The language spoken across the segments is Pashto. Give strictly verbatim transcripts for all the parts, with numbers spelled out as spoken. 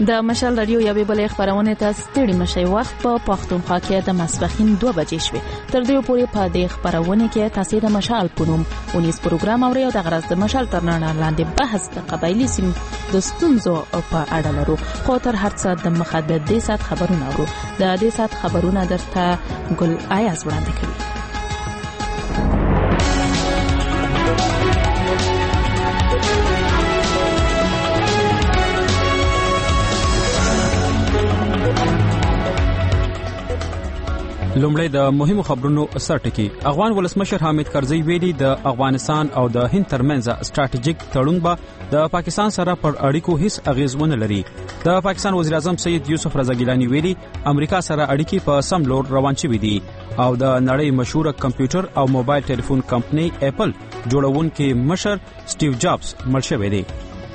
د مشال رادیو یوې بلې خبرونه ته ستړي مشي وخت په پښتونخوا کې د مسپخین دوه بجې شوې. تر دې پورې په دې خبرونه کې تاسو د مشال پونم اونیس پروګرام اورئ او د غرض د مشال ترنړ لاندې بحث د قبایلی سیم د ستونزو په اړه لرو. خو تر هر څه د مخه د دې سات خبرونه اورو. د دې سات خبرونه درته ګل آیاز وړاندې کوي. لومړی د مهمو خبرونو سرټکی. افغان ولسمشر حامد کرزی ویلي د افغانستان او د هند ترمنځ ستراتیژیک تړون به د پاکستان سره پر اړیکو هیڅ اغیز ونه لري. د پاکستان وزیر اعظم سید یوسف رضا ګیلانی ویلي امریکا سره اړیکې په سم لور روان شوي دي او د نړۍ مشهوره کمپیوټر او موبایل ټلیفون کمپنۍ اپل جوړونکي مشر سټیو جابز مړ شوی دی.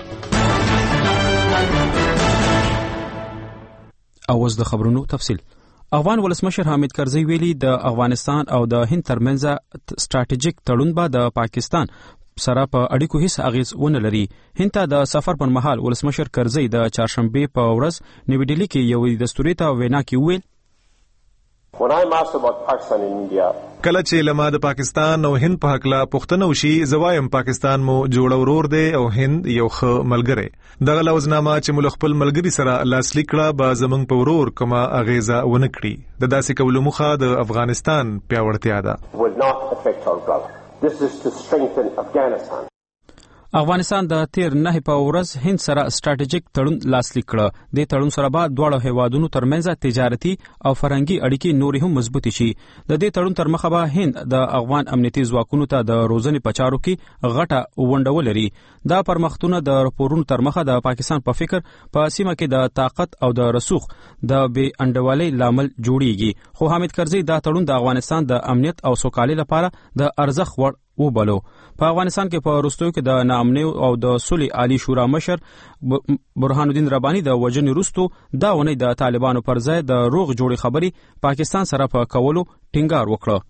اوس د خبرونو تفصیل. افغان ولسمشر حامد کرزی ویلي د افغانستان او د هند ترمنځ ستراتیژیک تړون به د پاکستان سره په اړیکو هیڅ اغیز ونه لري. هند ته د سفر پر مهال ولسمشر کرزی د چهارشنبه په ورځ نیوي ډیلي کې یو دستوري ته وینا کې ویل When I'm asked about Pakistan and India, کله چې لما د پاکستان او هند په حق لا پښتنه وشي زوایم پاکستان مو جوړ ورور دی او هند یو ښه ملګری. دغه لوزنامه چې مل خپل ملګری سره لاسلیک کړه به زمنګ په ورور کومه اغیزه ونه کړي. د داسې کولو مخه د افغانستان پیاوړتیا ده. will not affect our brother. This is to strengthen Afghanistan. افغانستان د تیر نه په ورځ هند سره ستراتیژیک تړون لاسلیک کړ. د تړون سره به دواړو هیوادونو ترمنځ تجارتي او فرهنګي اړیکې نورې هم مضبوطې شي. د دې تړون تر مخه به هند د افغان امنیتي ځواکونو ته د روزنې په چارو کې غټه ونډه ولري. دا پرمختونه د راپورونو تر مخه د پاکستان په فکر په سیمه کې د طاقت او د رسوخ د بې انډولۍ لامل جوړیږي. خو حامد کرزی دا تړون د افغانستان د امنیت او سوکالۍ لپاره د ارزښت وړ وبلو. په افغانستان کې په وروستیو کې د ناامنۍ او د صلح عالی شورا مشر برهان الدین ربانی د وژنې وروسته دا ونې د طالبانو پر ځای د روغ جوړې خبرې پاکستان سره په کولو ټینګار وکړ.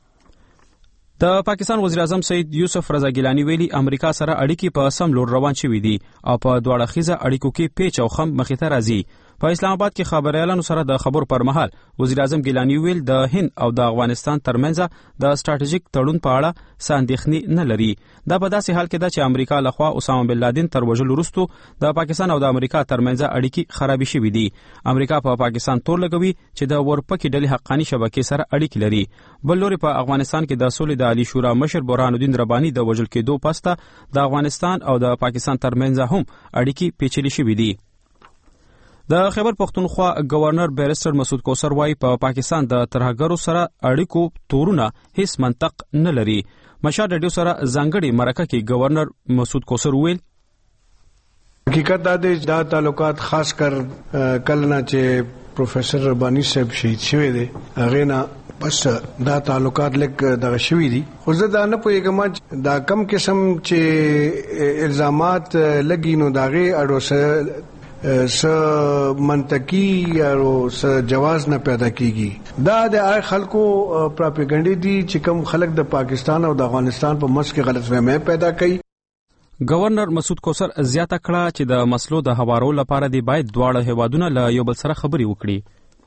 د پاکستان وزیر اعظم سید یوسف رضا ګیلانی ویلي امریکا سره اړیکې په سم لور روان شوي دي او په دواړه خیزه اړیکو کې پیچ او خم مخې ته راځي. په اسلام آباد کې خبريالانو سره د خبرو پر مهال وزیر اعظم ګیلانی ویل د هند او د افغانستان ترمنځ د ستراتیژیک تړون په اړه ساندېخنی نه لري. دا په داسې حال کې ده چې امریکا لخوا اسامه بن لادن تر وژلو وروسته د پاکستان او د امریکا ترمنځ اړیکې خرابې شوې دي. امریکا په پا پاکستان تور لګوي چې د ورپکې ډلې حقانی شبکې سره اړیکې لري. بل لوري په افغانستان کې د صلح د عالی شورا مشر برهان الدین ربانی د وژل کېدو پسته د افغانستان او د پاکستان ترمنځ هم اړیکې پیچلې شوې دي. د خیبر پختونخوا گورنر بیرستر مسعود کوثر وايي په پا پاکستان د ترهګرو سره اړیکو تورونه هیڅ منطق نه لري. مشال رادیو سره ځانګړي مرکه کې گورنر مسعود کوثر ویل حقیقت دا دی دا تعلقات خاص کر کلنا چې پروفیسر ربانی صاحب شهید شوی دی هغه نه بس دا تعلقات لک دغه شوی دي. خو زه دا نه پوهیږم دا کم قسم چې الزامات لګي نو داغه اړو سره س منطقي او س جواز نه پیدا کیږي. دا د خلکو پروپاګاندا دي چې کوم خلک د پاکستان او د افغانستان په منځ کې غلطفهمي پیدا کوي. گورنر مسعود کوثر زیاته کړه چې د مسلو د هوارولو لپاره دی باید دواړه هیوادونه له یو بل سره خبري وکړي.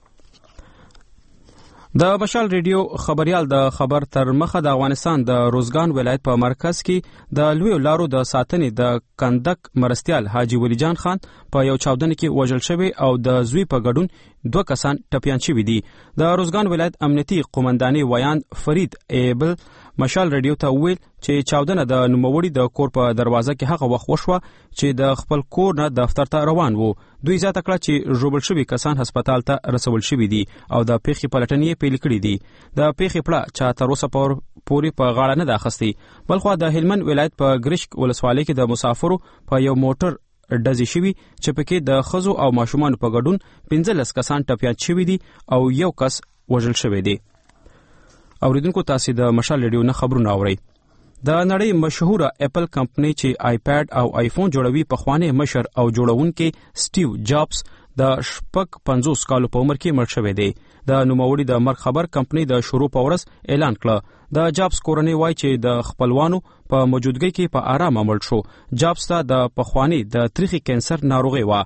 د مشال ریډیو خبريال د خبر تر مخه د افغانستان د روزګان ولایت په مرکز کې د لوی لارو د ساتنې د کندک مرستيال حاجی ولی جان خان په یو چاودنه کې وژل شوی او د زوی په ګډون دوه کسان ټپيان شوي دي. د روزګان ولایت امنیتي قومنداني ویان فرید ایبل مشال ریډیو ته ویل چې چاودنه د نوموړي د کور په دروازه کې هغه وخت وشوه چې د خپل کور نه دفتر ته روان وو. دوی زیاته کړه چې ژوبل شوي کسان هسپتال ته رسول شوي دي او د پیښې پلټنې پیل کړې دي. د پیښې پړه چا تر اوسه پورې په غاړه نه ده اخیستې. بلخو د هلمند ولایت په ګرشک ولسوالۍ کې د مسافرو په یو موټر ډزې شوي چې پکې د ښځو او ماشومانو په ګډون پنځلس کسان ټپيان شوي دي او یو کس وژل شوی دی. اوریدونکو تاسو د مشال ریډیو نه خبرونه اورئ. د نړۍ مشهوره اپل کمپنۍ چې آیپاد او آیفون جوړوي په خوانه مشر او جوړونکي سټیو جابز د شپږ پنځوس کالو په عمر کې مړ شوی دی. د نوموړي د مرګ خبر کمپنۍ د شروع په ورځ اعلان کړ. د جابز کورنۍ وایي چې د خپلوانو په موجودګۍ کې په آرام مړ شو. جابز ته د پخوانی د تاریخي کینسر ناروغي و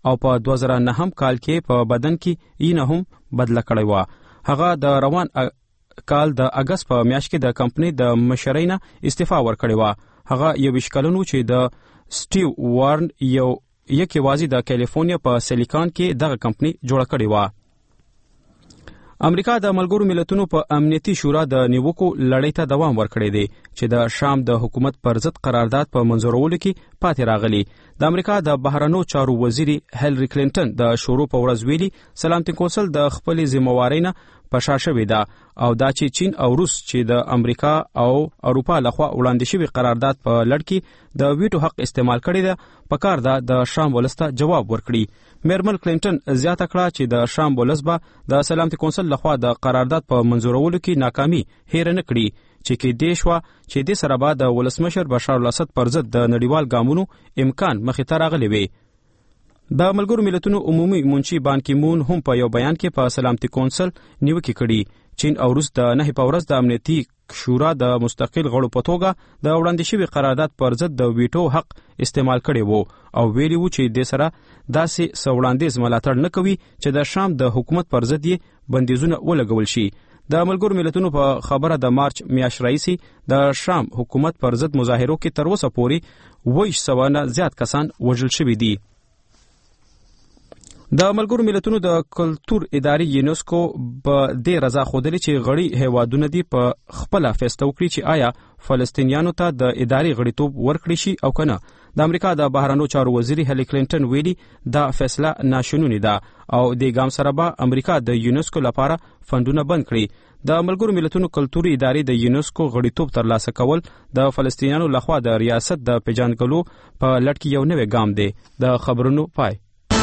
او په دوه زره نهم کال کې په بدن کې یې نه هم بدله کړې و. هغه د روان کال د اگست په میاشت کې د کمپنۍ د مشرۍ نه استعفا ورکړې و. هغه یویشت کلن و چې د سټیو وارن یو یک وازی د کیلیفورنیا په سیلیکان کې دغه کمپنۍ جوړه کړې و. امریکا د ملګرو ملتونو په امنیتي شورا د نیوکو لړۍ ته دوام ورکړی دی چې د شام د حکومت پر ضد قرارداد په منظورولو کې پاتې راغلی. د امریکا د بهرنیو چارو وزیر هیلری کلینټن د شروع په ورځ ویلي سلامتي کونسل د خپل ذمہواری نه پشا شوی دا او دا چې چین او روس چې د امریکا او اروپا لخوا وړاندې شوی قرارداد په لړ کې د ویټو حق استعمال کړی دی په کار ده د شام ولسته جواب ورکړي. میرمن کلینټن زیاته کړه چې د شام ولس به د سلامتي کونسل لخوا د قرارداد په منظورولو کې ناکامي هیر نه کړي چې کې دیش وا چې د سره بعد د ولسمشر بشار الاسد پر ضد د نړیوال ګامونو امکان مخې ته راغلی وي. د ملګرو ملتونو عمومي منشي بان کی مون هم په یو بیان کې په سلامتي کونسل نیوکه کړي. چین او روس د نه په ورځ د امنیتي شورا د مستقل غړو په توګه د وړاندې شوی قرارداد پر ضد د ویټو حق استعمال کړي وو او ویلي وو چې د سره داسې سوړاندیز ملاتړ نه کوي چې د شام د حکومت پر ضد یې بندیزونه ولګول شي. د ملګرو ملتونو په خبره د مارچ میاشت راځي د شام حکومت پر ضد مظاهرو کې تر اوسه پورې ویش سوه نه زیات کسان وژل شوي دي. د ملګرو ملتونو د کلتور ادارې یونسکو په دې رضا خوده چې غړي هیوادونه دي په خپل فیصله وکړي چې آیا فلسطینیانو ته د ادارې غړیتوب ورکړي شي او کنه. د امریکا د بهرنیو چارو وزیر هیلری کلینټن ویلي دا فیصله ناشونی ده او د ګام سره به امریکا د یونسکو لپاره فندونه بند کړي. د ملګرو ملتونو کلتوري ادارې د یونسکو غړیتوب ترلاسه کول د فلسطینیانو لخوا د ریاست د پیژندګلو په لټ کې یو نوې ګام دی. د خبرونو پای.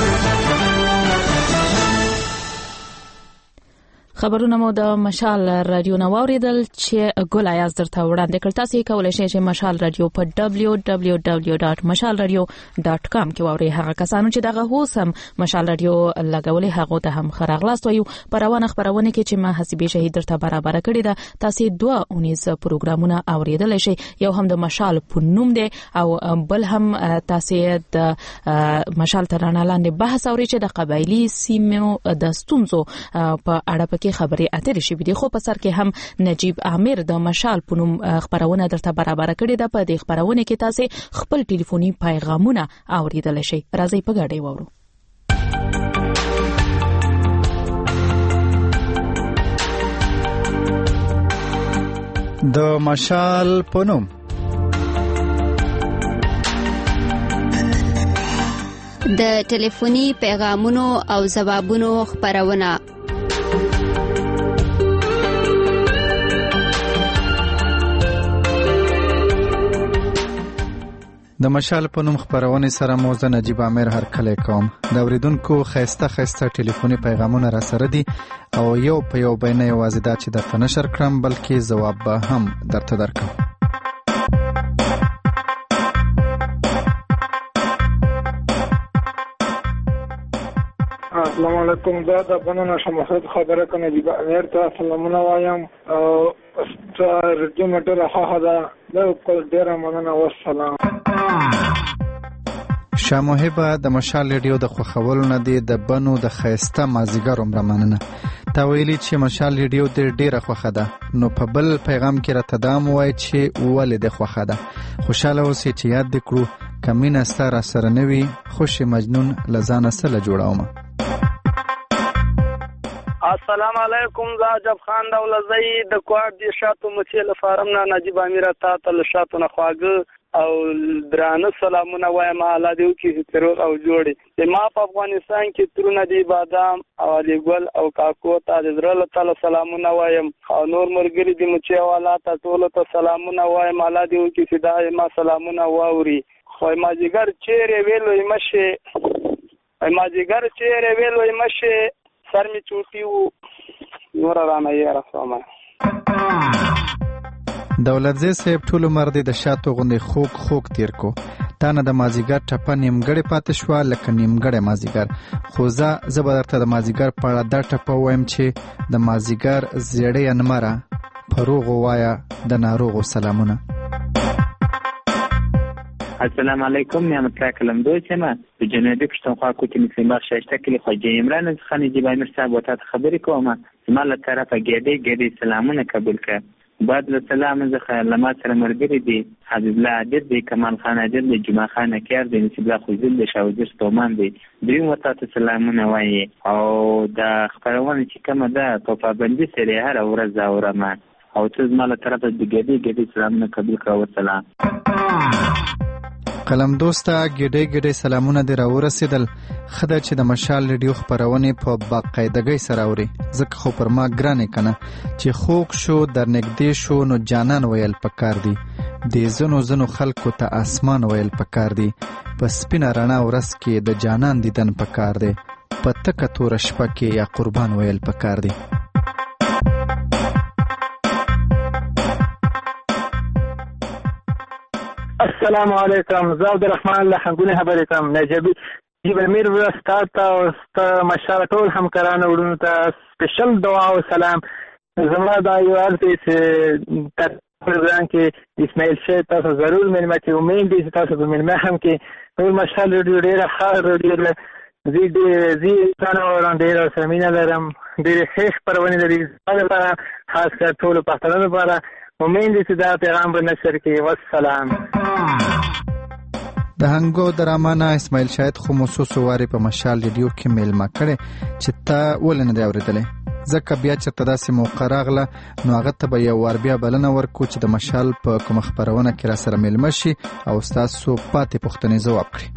خبرونه مو د مشال رادیو نو اوریدل چې ګل ایاز درته وړاندې کړ. تاسو کولای شئ چې مشال رادیو په دبلیو دبلیو دبلیو ډاټ مشال رادیو ډاټ کام کې واورئ. هغه کسانو چې دغه هوس هم مشال رادیو لګولې هغه ته هم خراغلاست وایو. پروانه خبرونه کې چې ما حسابي شهید درته برابر کړی ده تاسو دوه اونیز پروګرامونه اوریدل شئ. یو هم د مشال په نوم دی او بل هم تاسو د مشال ترانه لاندې بحث اورئ چې د قبایلی سیمو د ستونزو په اړه کې خبرې اترې شوې دي. خو په سر کې هم نجیب عامر د مشال په نوم خبرونه درته برابر کړي ده. په دې خبرونه کې تاسو خپل ټلیفوني پیغامونه اوریدل شئ. راځي په ګډه وورو. د مشال په نوم د ټلیفوني پیغامونو او ځوابونو خبرونه. د مشال په نوم خبرونه سره موزه نجیب عامر هر کله کوم. د اوریدونکو خسته خسته ټلیفوني پیغامونه را سره دي او یو په یو بینه یوازې دا چې د نشر کړم بلکې جواب به هم درته درکم. السلام علیکم. دا د بننا شمحمد خبره کنه نجیب عامر ته سلامونه وایم او رادیو مټر ښه ده له کول ډیره مننه. والسلام. شاه محبه د مشال رادیو د خوښولو نه دی د بنو د خیسته مازیګر عمر مننه. تا ویلي چې مشال رادیو د ډیره خوښه ده نو په بل پیغام کې راته دام وای چې ولې د خوښه ده. خوشاله اوسئ چې یاد دکړو کمینه ستاره سره نوي خوش مجنون لزانه سره جوړاوم. السلام علیکم. زه عجب خان دولزی د کوټ دی شاتو مچیل فارم نه نجیب امیر تا تل شاتو نه خواګه او درانه سلامونه وایم. الله دې وکړي چې روغ او جوړي. ما په افغانستان کې ترونه دی بادام او علي ګل او کاکو ته د زړه تعالی سلامونه وایم. او نور مرګري دي مچي والا ته ټول ته سلامونه وایم. الله دې وکړي چې دا ما سلامونه واوري. خو ما جګر چیرې ویلوي مشه ما جګر چیرې ویلوي مشه سر می چوټي وو نور رانه یې رسومه. دولتزی صاحب ټول مرده د شاتو غوندې خوک خوک تیر کو. تا نه د مازیګر ټپه نیمګړې پاتې شوه لکه نیمګړې مازیګر. خو زه زه به درته د مازیګر په اړه دا ټپه وایم چې د مازیګر زیړې انمره په روغو وایه د ناروغو سلامونه. السلام علیکم نعمت الله کلمدو یم د جنوبي پښتونخوا کوټې مسلمان شایسته کلی خواجه عمران څخه نجیب امیر صاحب وته خبرې کوم. زما له طرفه ګډې ګډې سلامونه قبول کړه. بعد له سلام څخه لما سره مرګري دي حبیب الله عادل دی، کمال خان عادل دی، جمعه خان کیار دی، نصیب الله خوزل دی، شاوجر ستومان دی. دوی وته سلامونه وایي او د خبرونه چې کومه ده په پابندي سره هر ورځ اورم او ته زما له طرفه د ګډې ګډې سلامونه قبول کړه. والسلام. قلم دوسته ګډې ګډې سلامونه دې راورسېدل. ښه ده چې د مشال ریډیو خپرونې په باقاعدګۍ سره اوري، ځکه خو پر ما ګرانې که نه چې خوږ شو در نږدې شو نو جانان ویل پکار دي، د ځنو ځنو خلکو ته اسمان ویل پکار دي، په سپینه رڼا ورځ کې د جانان دیدن پکار دی، په تکه توره شپه کې یا قربان ویل پکار دی. السلام علیکم، زه عبدالرحمن له حمدونې خبرې کوم. نجیب نجیب امیر ورځ ته او مشال ټول همکارانو وروڼو ته سپیشل دعا او سلام. زما دا یو عرض دی چې تر پروګرام کې اسماعیل شیخ تاسو ضرور مېلمه کې امید دی چې تاسو په مېلمه هم کې ټول مشال ریډیو ډېره ښه ریډیو ده. زه زه انسان اورم ډېره سره مینه لرم، ډېرې ښې خپرونې لري زما لپاره، خاص کر ټولو پښتنو لپاره. امید دی چې دا پیغام به نشر کړي. والسلام. د هنګو درامانه اسماعیل شاید خو موسوسو واري په مشال ریډیو کې میلمه کړي چې تا ولې نه دی اورېدلی، ځکه بیا چېرته داسې موقع راغله نو هغه ته به یو وار بیا بلنه ورکړو چې د مشال په کومه خپرونه کې را سره میلمه شي او ستاسو پاتې پوښتنې ځواب کړي.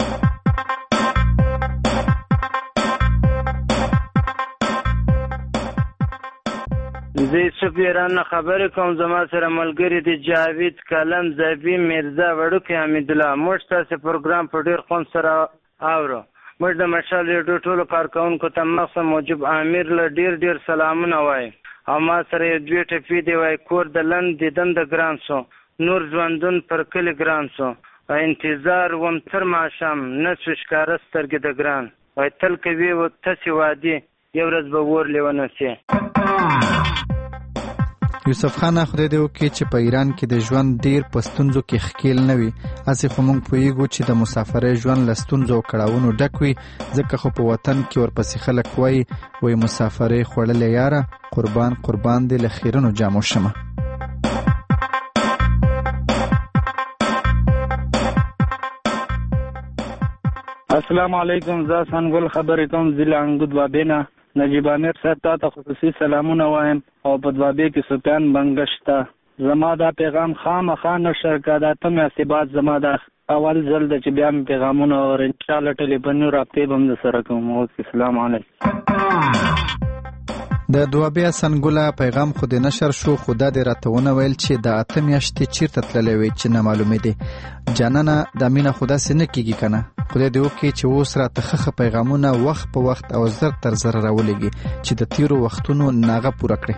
زه سفیرانه خبرې کوم. زما سره ملګری دی جاوید کلم زبی میرزا وړوکی حمید الله. موږ تاسو پروګرام په ډیر خوند سره اورو. موږ د مشال ریډیو ټولو کارکونکو ته مخصوص موجب امیر له ډیر ډیر سلامونه وایي او ما سره دوی ټپی دی وای کور د لند دیدن د ګران سو نور ژوندون پر کلی ګران سو انتظار وم تر ماښام نه ښکاره سترګې د ګران وای تل کوي و تاسو وادي یو ورځ به ور لیونه سي. یوسف خان خدای دې وکړي چې په ایران کې د ژوند ډیر په ستونزو کې ښکیل نه وي، هسې خو موږ پوهیږو چې د مسافرۍ ژوند له ستونزو او کړاوونو ډک وي، ځکه خو په وطن کې ورپسې خلک وایي وایي مسافرۍ خوړلې یاره قربان قربان دې له خیرنو جامو شمه. السلام علیکم، زه سنګل خبرې کوم ضلع انګود بابینا. نجیب امیر صاحب ته خصوصي سلامونه وایم او په دوابې کې سفیان بنګشته. زما دا پیغام خامخا نشر کړه، دا ته مې اثبات زما دا اول ځل ده چې بیا مې پیغامونه اور ان شاء الله ټلیفوني رابطې به هم سره کوم. السلام علیکم. د دوابې سنګوله پیغام خو دې نشر شو، خو دا دې راته ونه ویل چې د اته میاشتې چیرته تللی وې چې نه معلومې دی. جانانه دا مینه خو داسې نه کېږي که نه. خدای دې وکړي چې اوس راته ښه ښه پیغامونه وخت په وخت او زر تر زر راولېږي چې د تیرو وختونو ناغه پوره کړي.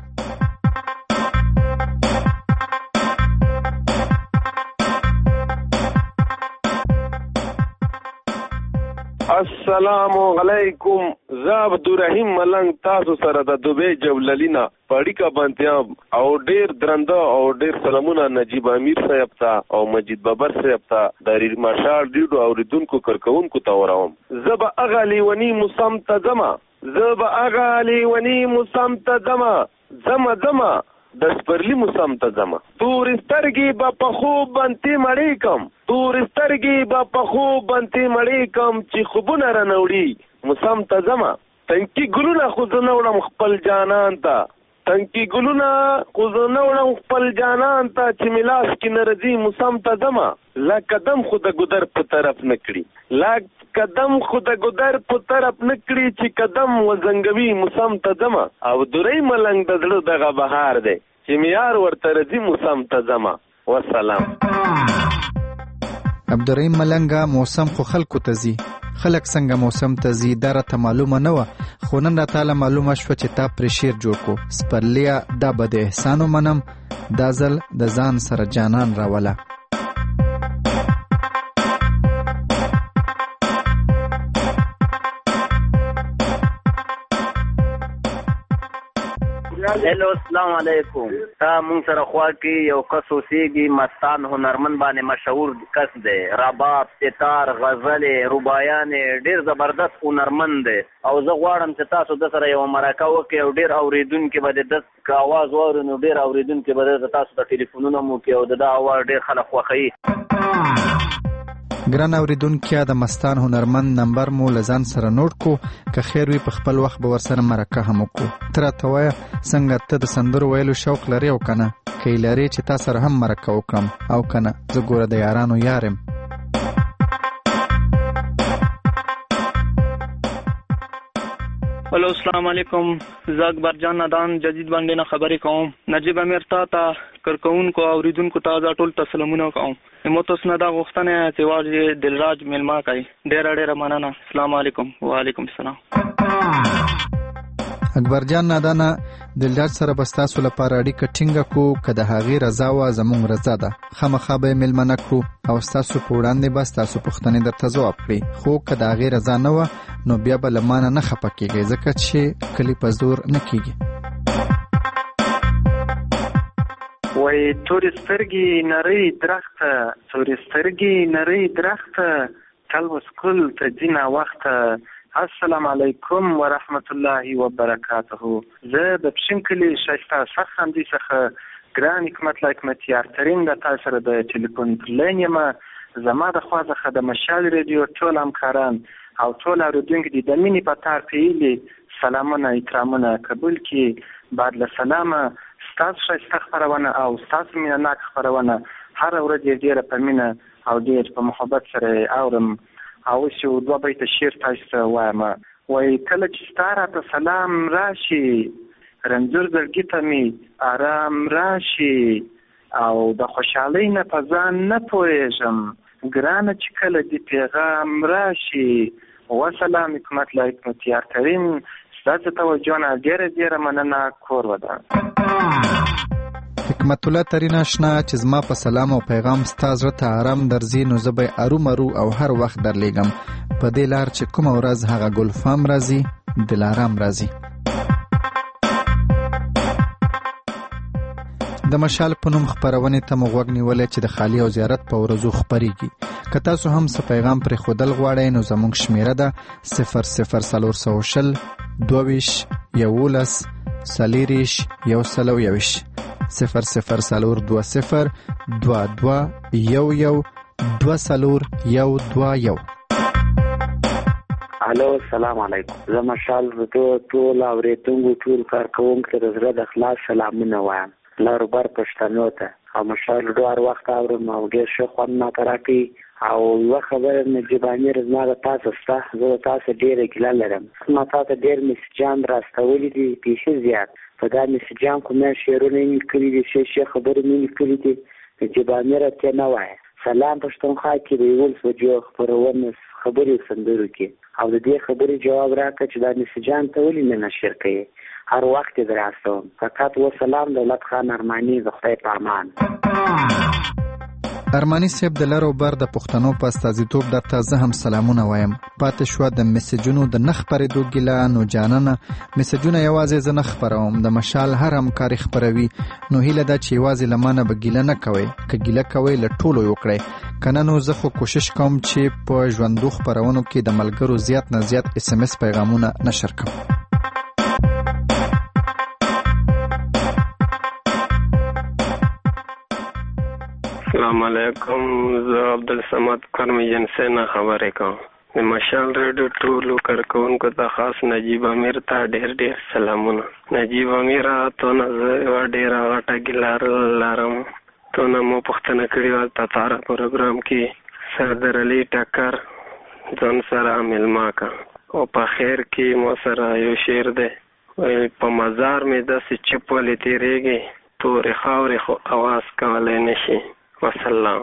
السلام علیکم، زه عبدالرحیم ملنګ تاسو سره د دوبۍ جوللینا پاړیکا بانتیام او ډیر درنده او ډیر سلامونه نجیب امیر صاحب ته او مجید بابر صاحب ته د مشال ریډیو اوریدونکو کارکونکو ته وراوم. زه به هغه لیونی موسم ته ځمه، زه به هغه لیونی موسم ته ځمه، ځمه ځمه د سپرلی موسم ته ځمه. تورې سترګې به په خوب بنتې مړې کم، تورې سترګې به په خوب بنتې مړې کم چې خوبونه رانه وړي موسم ته ځمه. تنکي ګلونه خو زه نه وړم خپل جانان ته، تنکي ګلونه خو زه نه وړم خپل جانان ته چې مې لاس کې نه راځي موسم ته ځمه. لا قدم خو د ګودر په طرف نه کړي، لا قدم خو د ګودر په طرف نه کړي چې قدم وزنګوي موسم ته ځمه. او دوری ملنګ د زړه دغه بهار دی چې معیار ورته راځي موسم ته ځمه. والسلام. عبدالرحیم ملنګه موسم خو خلکو ته ځي، خلک څنګه موسم ته ځي دا راته معلومه نه وه، خو نن راته معلومه شوه چې تا پرې شعر جوړ کړو. سپرليه دا به د احسان ومنم، دا ځل د ځان سره جانان راوله. هلو السلام علیکم. تا مونږ سره خوا کې یو کس اوسېږي مستان هنرمند باندې مشهور کس دی. رباب، ستار، غزل، رباعیان ډېر زبردست هنرمند دی او زه غواړم چې تاسو د سره یو مرکه وکړئ او ډېر اورېدونکي به د ده که اواز واوري نو ډېر اورېدونکي به د تاسو ته ټلیفونونه مو وکړي او د ده اواز ډېر خلک خوښوي. ګران اوریدونکو د مستان هنرمند نمبر مو لزان سره نوٹ کو که خیر وي په خپل وخت به ورسره مرکه هم وکړو. تر ته وای څنګه ته د سندرو ویلو شوق لري او کنه کې لري چې تاسو سره هم مرکه وکړم او کنه زه ګوره د یارانو یارم. هلو السلام علیکم. زه اکبر جان نادان جدید باندې نه خبرې کوم. نجیب امیر تا ته کارکوونکو او اوریدونکو ته زه ټول ته سلامونه کوم. مو تاسو نه دا غوښتنه چې واجب دلراج ملما کوي. ډېر ډېر مننه. السلام علیکم. وعلیکم السلام. اکبر جان نادانا دلراج سره بستاسو لپاره اړیکه ټینګه کو کده هغه رضا وا زموږ رضا ده. خامخا به ملمنه کړو او تاسو په وړاندې بس تاسو پوښتنې درته ځواب کړي. خو کده هغه رضا نه و نو بیا به لمانه نه خپکیږي ځکه چې کلی په زور نه کیږي. وای تورې سترګې نری درخته، تورې سترګې نری درخته، کل وسکل ته ځینه وخته. السلام علیکم ورحمت الله وبرکاته. زه د پښین کلی شایسته سخندې څخه ګران حکمت لا حکمت یار ترین د تاسو سره د ټلیفون پر لین یم. زما د خوا څخه د مشال ریډیو ټول همکاران او ټول اوریدونکي د مینې په تار پیلي سلامونه اکرامونه قبول کی. بعد له سلامه ستاسو شایسته خبرونه او ستاسو مینه ناک خبرونه هر ورځ ډیره په مینه او ډیر په محبت سره اورم. او چې دوه بیت شعر تاسو ته وایم. وای کله چې ستاره ته سلام راشي رنځور زړګي ته می آرام راشي او د خوشحالۍ نه په ځان نه پوهېږم ګرانه چې کله دې پیغام راشي. وسلام حکمت لا حکمت یار کریم. ستاسو توجه نه ډېره ډېره مننه. کور ودان. حکمت الله ترین آشنا چې زما په سلام او پیغام ستاسو ته آرام درځي نو زه به ارو مرو او هر وخت درلېږم په دې لار چې کوم ورځ هغه ګلفام راځي دلارام راځي. د مشال په نوم خبرونه ته مغوګ نیولې چې د خالی او زیارت په ورځو خبريږي. که تاسو هم څه پیغام پر خودل غواړئ نو زموږ شمیره ده صفر صفر صفر سوشل دوویش یولس سلیریش یو سلو یوش صفر صفر صفر دو صفر دو دو یو یو دو سلور یو دو یو. الو السلام علیکم. زه مشال ته ټول اوریدونکو ټول کارکوونکو ته زړه د اخلاص سلامونه وایم. لاربر پښتنو ته او مشال ډوار وخت اورم او ډېر ښه خوند ماته راکوي او یوه خبره نجیب امیر زما د تاسو ستا زه د تاسو ډېره ګیله لرم. ما تاته ډېر میسجان راستولی دي پیسې زیات په دا میسجان کوم شعرونه یې لیکلي دي ښې ښې خبرې مې لیکلي دي. نجیب امیر ته نه وایه سلام پښتونخوا کې د یولس بجو خپرونه خبرې سندرو کې او د دې خبرې جواب راکړه چې دا میسجان ته ولې نه نشر کوي. هر وخت دراسوم. فقط و سلام دولت خان ارمانی د خدای په امان. ارمانی صاحب د لارو بر د پښتنو په استازیتوب درته زه هم سلامونه وایم. پاتې شو د میسجونو د نخ پرېدو ګیله نو جانانه میسجونه یوازې زه نه خپروم د مشال هر همکاري خپروي نو هیله ده چې یوازې لمانه به ګیله نه کوئ که ګیله کوئ له ټولو یې وکړئ کنه نو زه خو کوشش کوم چې په ژوندو خپرونو کې د ملګرو زیات نه زیات اس ام اس پیغامونه نشر کوم. السلام علیکم. زه عبدالصمد کرمی جنسه نه خبرې کوم. د مشال ریډیو ټولو کارکوونکو ته خاص نجیب امیر ته ډېر ډېر سلامونه. نجیب امیر ته نه زه یوه ډېره غټه ګیله لرم. تو نه مو پوښتنه کړې وه تتاره پروګرام کې سردار علي ټکر ځان سره مېلمه کا او په خیر کې مو سره یو شعر دی په مزار مې داسې چپ ولې تېرېږي تورې خاورې خو اواز کولی نه شي. وسلام.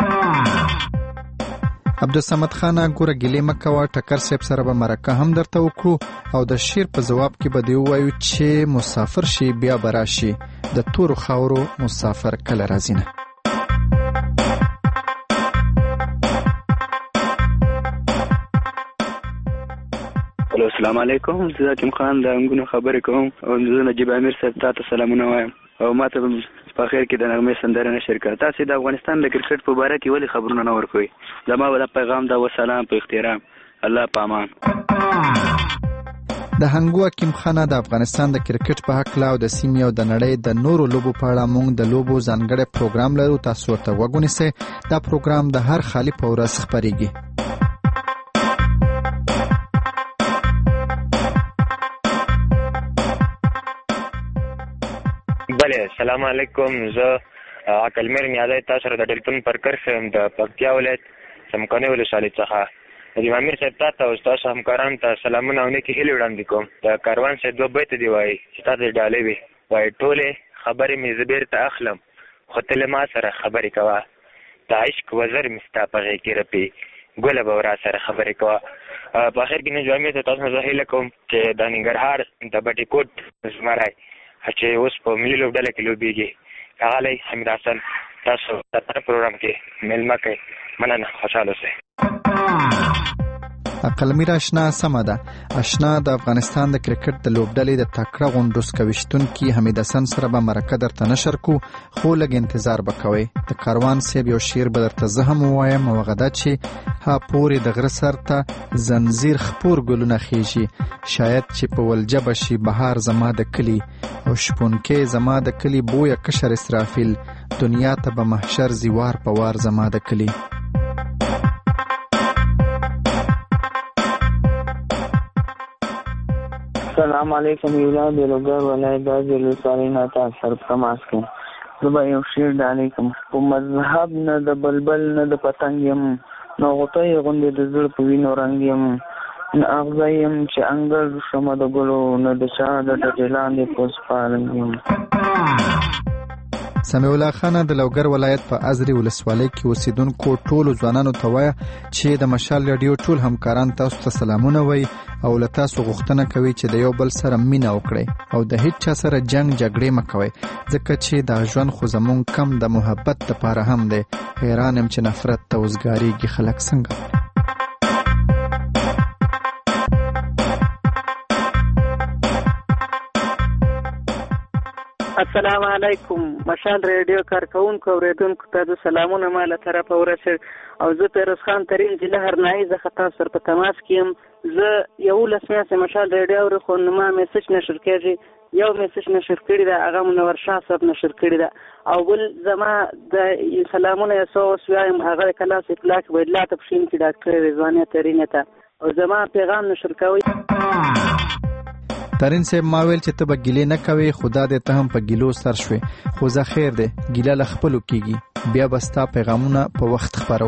عبدالصمد خان ګوره ګیلې مه کوه ټکر صاحب سره به مرکه هم درته وکړو او د شعر په ځواب کې به دې ووایو چې مسافر شي بیا به راشي د تورو خاورو مسافر کله راځي نه. الو السلام علیکم، زه حکیم خان د انګونو خبرې کوم او زه نجیب امیر صاحب ته سلامونه وایم او ماته په خیر کې د نغمې سندره نشر کړه. تاسو د افغانستان د کرکټ په باره کې ولې خبرونه نه ورکوي؟ زما ول پیغام دا وسلام په احترام، الله په امان. د هنګو حکیم خان د افغانستان د کرکټ په حق لا او د سیمې او د نړۍ د نورو لوبو په اړه موږ د لوبو ځانګړی پروګرام لرو، تاسو ورته وګورئ. دا پروګرام د هر خالي په ورځ خپرېږي. بله السلام علیکم، زه عقل میر نیازی تاسو سره د ټلیفون پر کرښه د پکتیا ولایت څمکنیو ولسوالۍ څخه نجیب امیر صاحب ته او ستاسو همکارانو ته سلامونه او نیکې هیلې وړاندې کوم. د کاروان صاحب دوه بیته دی وایي چې تا ته ډالۍ وي، وایي ټولې خبرې مې زه بېرته اخلم خو ته له ما سره خبرې کوه، د عشق وزر مې ستا په غېږ کې رپي ګله به را سره خبرې کوه. په آخر کې نجیب امیر ته تاسو نه زه هیله کوم چې د ننګرهار د بټي کوټ زمری چې اوس په ملي لوبډله کې لوبېږي ښاغلی حمید حسن تاسو د هر پروګرام کې میلمه کوي. مننه، خوشحاله اوسئ. عقلمیر اشنا سمه ده. اشنا د افغانستان د کرکټ د لوبډلې د تکړه غونډوس کویشتونکي حمید حسن سره به مرکه درته نشر کو، خو لږ انتظار به کوئ. د کاروان صاحب یو شعر به درته زه هم ووایم او هغه دا چې ها پورې د غره سر ته زنځیر خپور ګلونه خیژي، شاید چې په ولجه به شي بهار زما د کلي او شپونکې زما د کلي بویه کشر اسرافیل، دنیا ته به محشر زیوار په وار زما د کلي. السلام علیکم یولا د لوګر ولایت د ولسوالۍ نه تاسو سره تماس کوم. زه به یو شعر ډالۍ کوم. په مذهب نه د بلبل نه د پتنګ یم، نه غوټۍ غوندې د زړه په وینو رنګ یم، نه اغزی یم چې انګړ شمه د ګلو، نه د چا د ډډې لاندې پوسپالنګ یم. سمیع الله خان د لوګر ولایت په ازرې ولسوالۍ کې اوسیدونکو ټولو ځوانانو ته وایه چې د مشال رادیو ټول همکاران تاسو ته سلامونه وایي او له تاسو غوښتنه کوي چې د یو بل سره مینه وکړئ او د هیڅ چا سره جنگ جګړې مه کوئ، ځکه چې دا ژوند خو زمونږ کم د محبت دپاره هم دی. حیران یم چې نفرت ته اوسګارېږي خلک څنګه. السلام علیکم، مشال ریډیو کارکونکو اوریدونکو ته سلامونه ما له طرفه ورسېږي او زه پیروز خان ترین ضلع هرنایي څخه تاسو سره په تماس کې یم. زه یولس میاشتې مشال ریډیو اورم خو ما میسج نشر کېږي، یو میسج نشر کړی ده هغه منور شاه صاحب نشر کړی ده او بل زما د سلامونه یې څو اوس وایم هغه د کلاس اطلاق ویډلا ته پښین کې ډاکټر رضوانه ترینه ته او زما پیغام نشر کوي. ترین صاحب ما ویل چې ته به ګیلې نه کوې، خدا دې ته هم په ګیلو سر شوې، خو زه خیر دی ګیله له خپلو کېږي، بیا به ستا پیغامونه په وخت خپرو.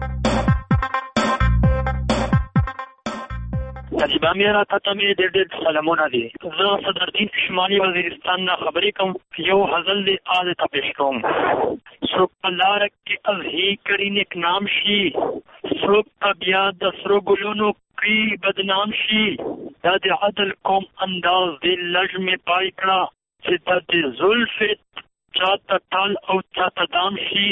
نجیب امیر ته ته مې ډېر ډېر سلامونه دي. زه صدرالدین شمالي وزیرستان نه خبرې کوم. یو غزل دې آز ته پیش کوم. څوک په لاره کې از هی کړي نیک نام شي، څوک په بیا د سرو ګلونو کې بدنام شي، دا د عدل کوم انداز دې لږ مې پای کړه چې دا د زلفې چاته ټال او چاته دام شي.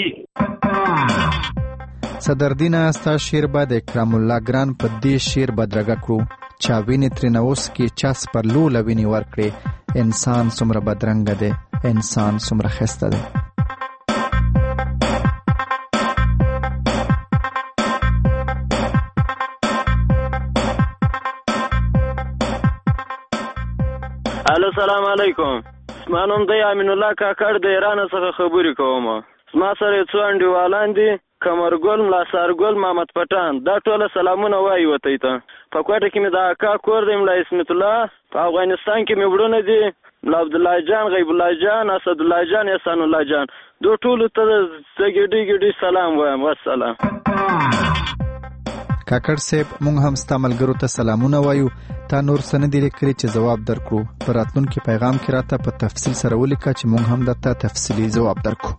صدردینه ستا شعر به د اکرام الله ګران په دې شعر بدرګه کړو، چا وینې ترېنه اوس کې چا سپرلو له وینې ورکړې، انسان څومره بدرنګه دی، انسان څومره ښایسته دی. الو سلام علیکم، زما نوم دی امین الله کاکړ د ایران څخه خبرې کوم. زما سره یو څو انډیوالان دي، کمرګل، ملاسارګل، محمد پټان، دا ټوله سلامونه وایي وتی ته. په کوټه کې مې د اکا کور دی، ملا اسمت الله. په افغانستان کې مې وړونه دي، ملا عبدالله جان، غیب الله جان، اسد الله جان، احسان الله جان، دو ټولو ته زه ګډې ګډې سلام وایم. والسلام. کاکړ صاحب مونږ هم ستا ملګرو ته سلامونه وایو. تا نور څه نه دي لیکلي چې ځواب درکړو، په راتلونکي پیغام کې راته په تفصیل سره ولیکه چې مونږ هم درته تفصیلي ځواب درکړو.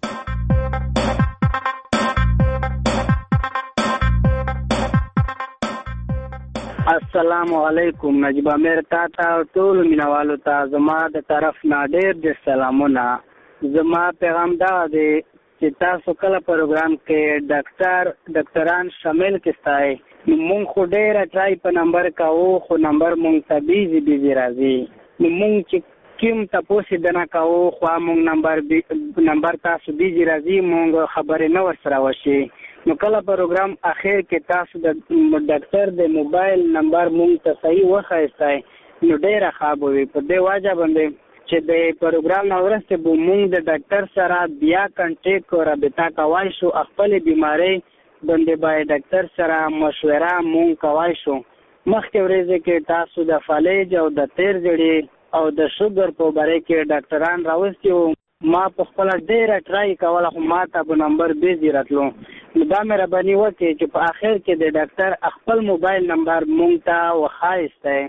السلام علیکم، نجیب امیر تا ته ټول مینوالو ته زما د طرف نه ډېر ډېر سلامونه. زما پیغام دا دی چې تاسو کله پروګرام کې ډاکټر ډاکټران شامل کستای مونږ خو ډېره ټرای په نمبر کاوه خو نمبر مونږ ته بیزي بیزي راځي. نو مونږ چې کوم تاسو دې نه کاوه خو مونږ نمبر نمبر تاسو بیزي راځي مونږ خبرې نه ورسره وشي. نو کله پروګرام اخر کې تاسو د ډاکټر د موبایل نمبر مونږ ته صحیح وخایستای نو ډېره ښه وي. په دې وجه باندې چې د پروګرام نه ورسته به مونږ د ډاکټر سره بیا کنټیکټ او رابطه کوای شو. خپل بیماری باندې باید ډاکټر سره مشوره مونږ کوای شو. مخکې ورځې کې تاسو د فالج او د تیر جړې او د شوګر په باره کې ډاکټران راوستي وو. ما په خپل ډېره ټرای کوله خو ما ته به نمبر بیزي راتلو. نو دا مهرباني وکړئ چې په آخر کې د ډاکټر خپل موبایل نمبر مونږ ته وخایستی.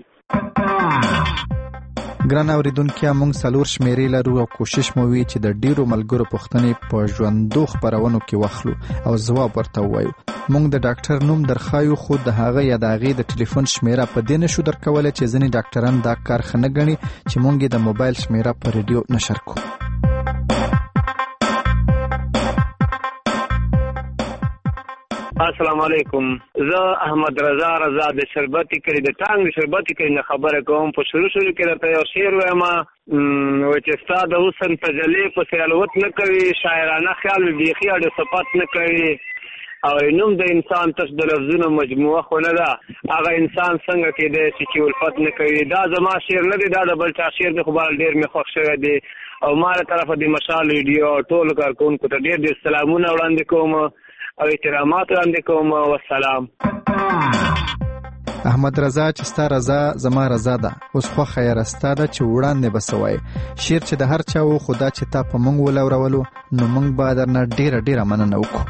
ګران اوریدونکو موږ څلور شمیرې لرو او کوشش مو وی چې د ډیرو ملګرو پوښتنې په ژوندو خبرونو کې واخلو او ځواب ورته ووایو. موږ د ډاکټر نوم درخایو خو د هغه یا د هغې د ټلیفون شمیره په دې نشو درکولی چې ځینې ډاکټران دا کار ښه نه ګڼي چې موږ یې د موبایل شمیره په ریډیو نشر کړو. السلام علیکم. زه احمد رضا رضا د شربتي کلی د ټانګ شربتي کلی نه خبره کوم. په شروع شروع کې درته یو شعر وایم چې ستا د حسن تجلی پسې الوت نه کوي، شاعرانه خیال بیخي اړ صفات نه کوي او نوم د انسان تش د لفظونو مجموعه خو نه ده. هغه انسان څنګه کېدی شي چې الفت نه کوي؟ دا زما شعر نه دی، دا د بل چا شعر دی خو بال ډېر مې خوښ شوی دی او ما له طرفه د مشال ریډیو ټولو کارکوونکو ته ډېر ډېر سلامونه وړاندې کوم او احترامات وړاندې کوم. والسلام. احمد رضا چې ستا رضا زما رضا ده، اوس خوښه یې رستا ده چې وړاندې به څه وایې. شعر چې د هر چا و خو دا چې تا په موږ ولورولو نو موږ به درنه ډېره ډېره مننه وکړو.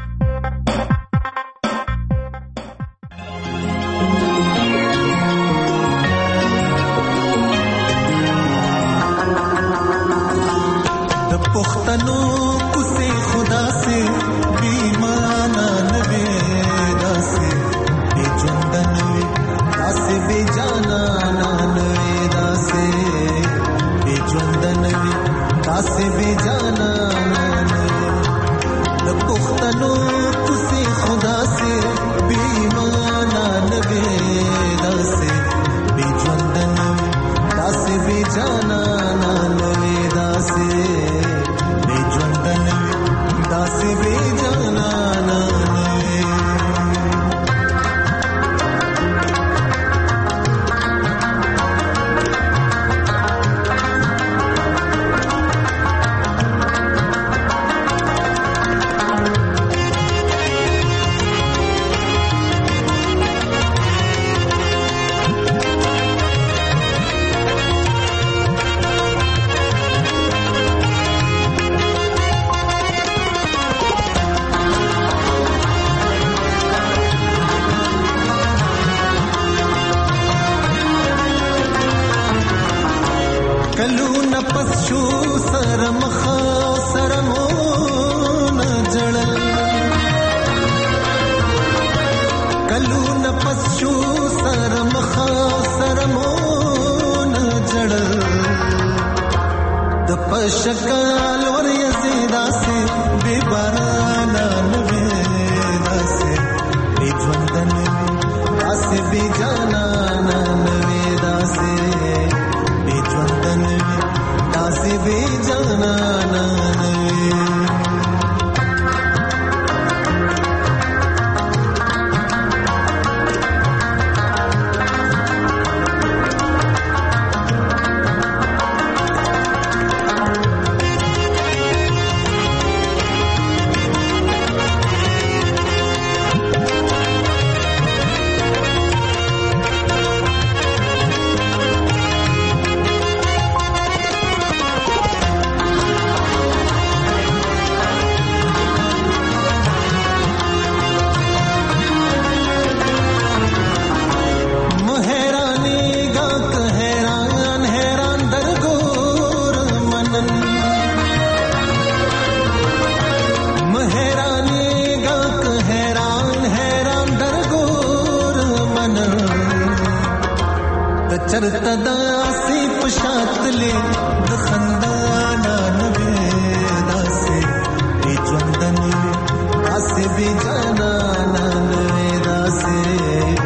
د پښتنو کوڅې خدا سے بیمانه نوې داسې بې ژونده نوې داسې بې جانانه نوې داسې بې ژونده نوې داسې بې جانانه نوې د پښتنو کوڅې خدا سے بیمانه نوې داسې بې ژونده نوې داسې بې جانانه نوې داسې بې ژونده نوې داسې بې جانانه کلونه پس شو سره مخه سره مونه جړل کلونه پس شو سره مخه سره مونه جړل د پشکال ور یزیدا سي بے بارانا نوې داسې بې ژونده نوې داسې بې جانانه نوې داسې بې ژونده نوې داسې بې جانانه نوې. چرته داسې پشاتلې د خندانا نوې داسې بې ژونده نوې داسې بې جانانه نوې داسې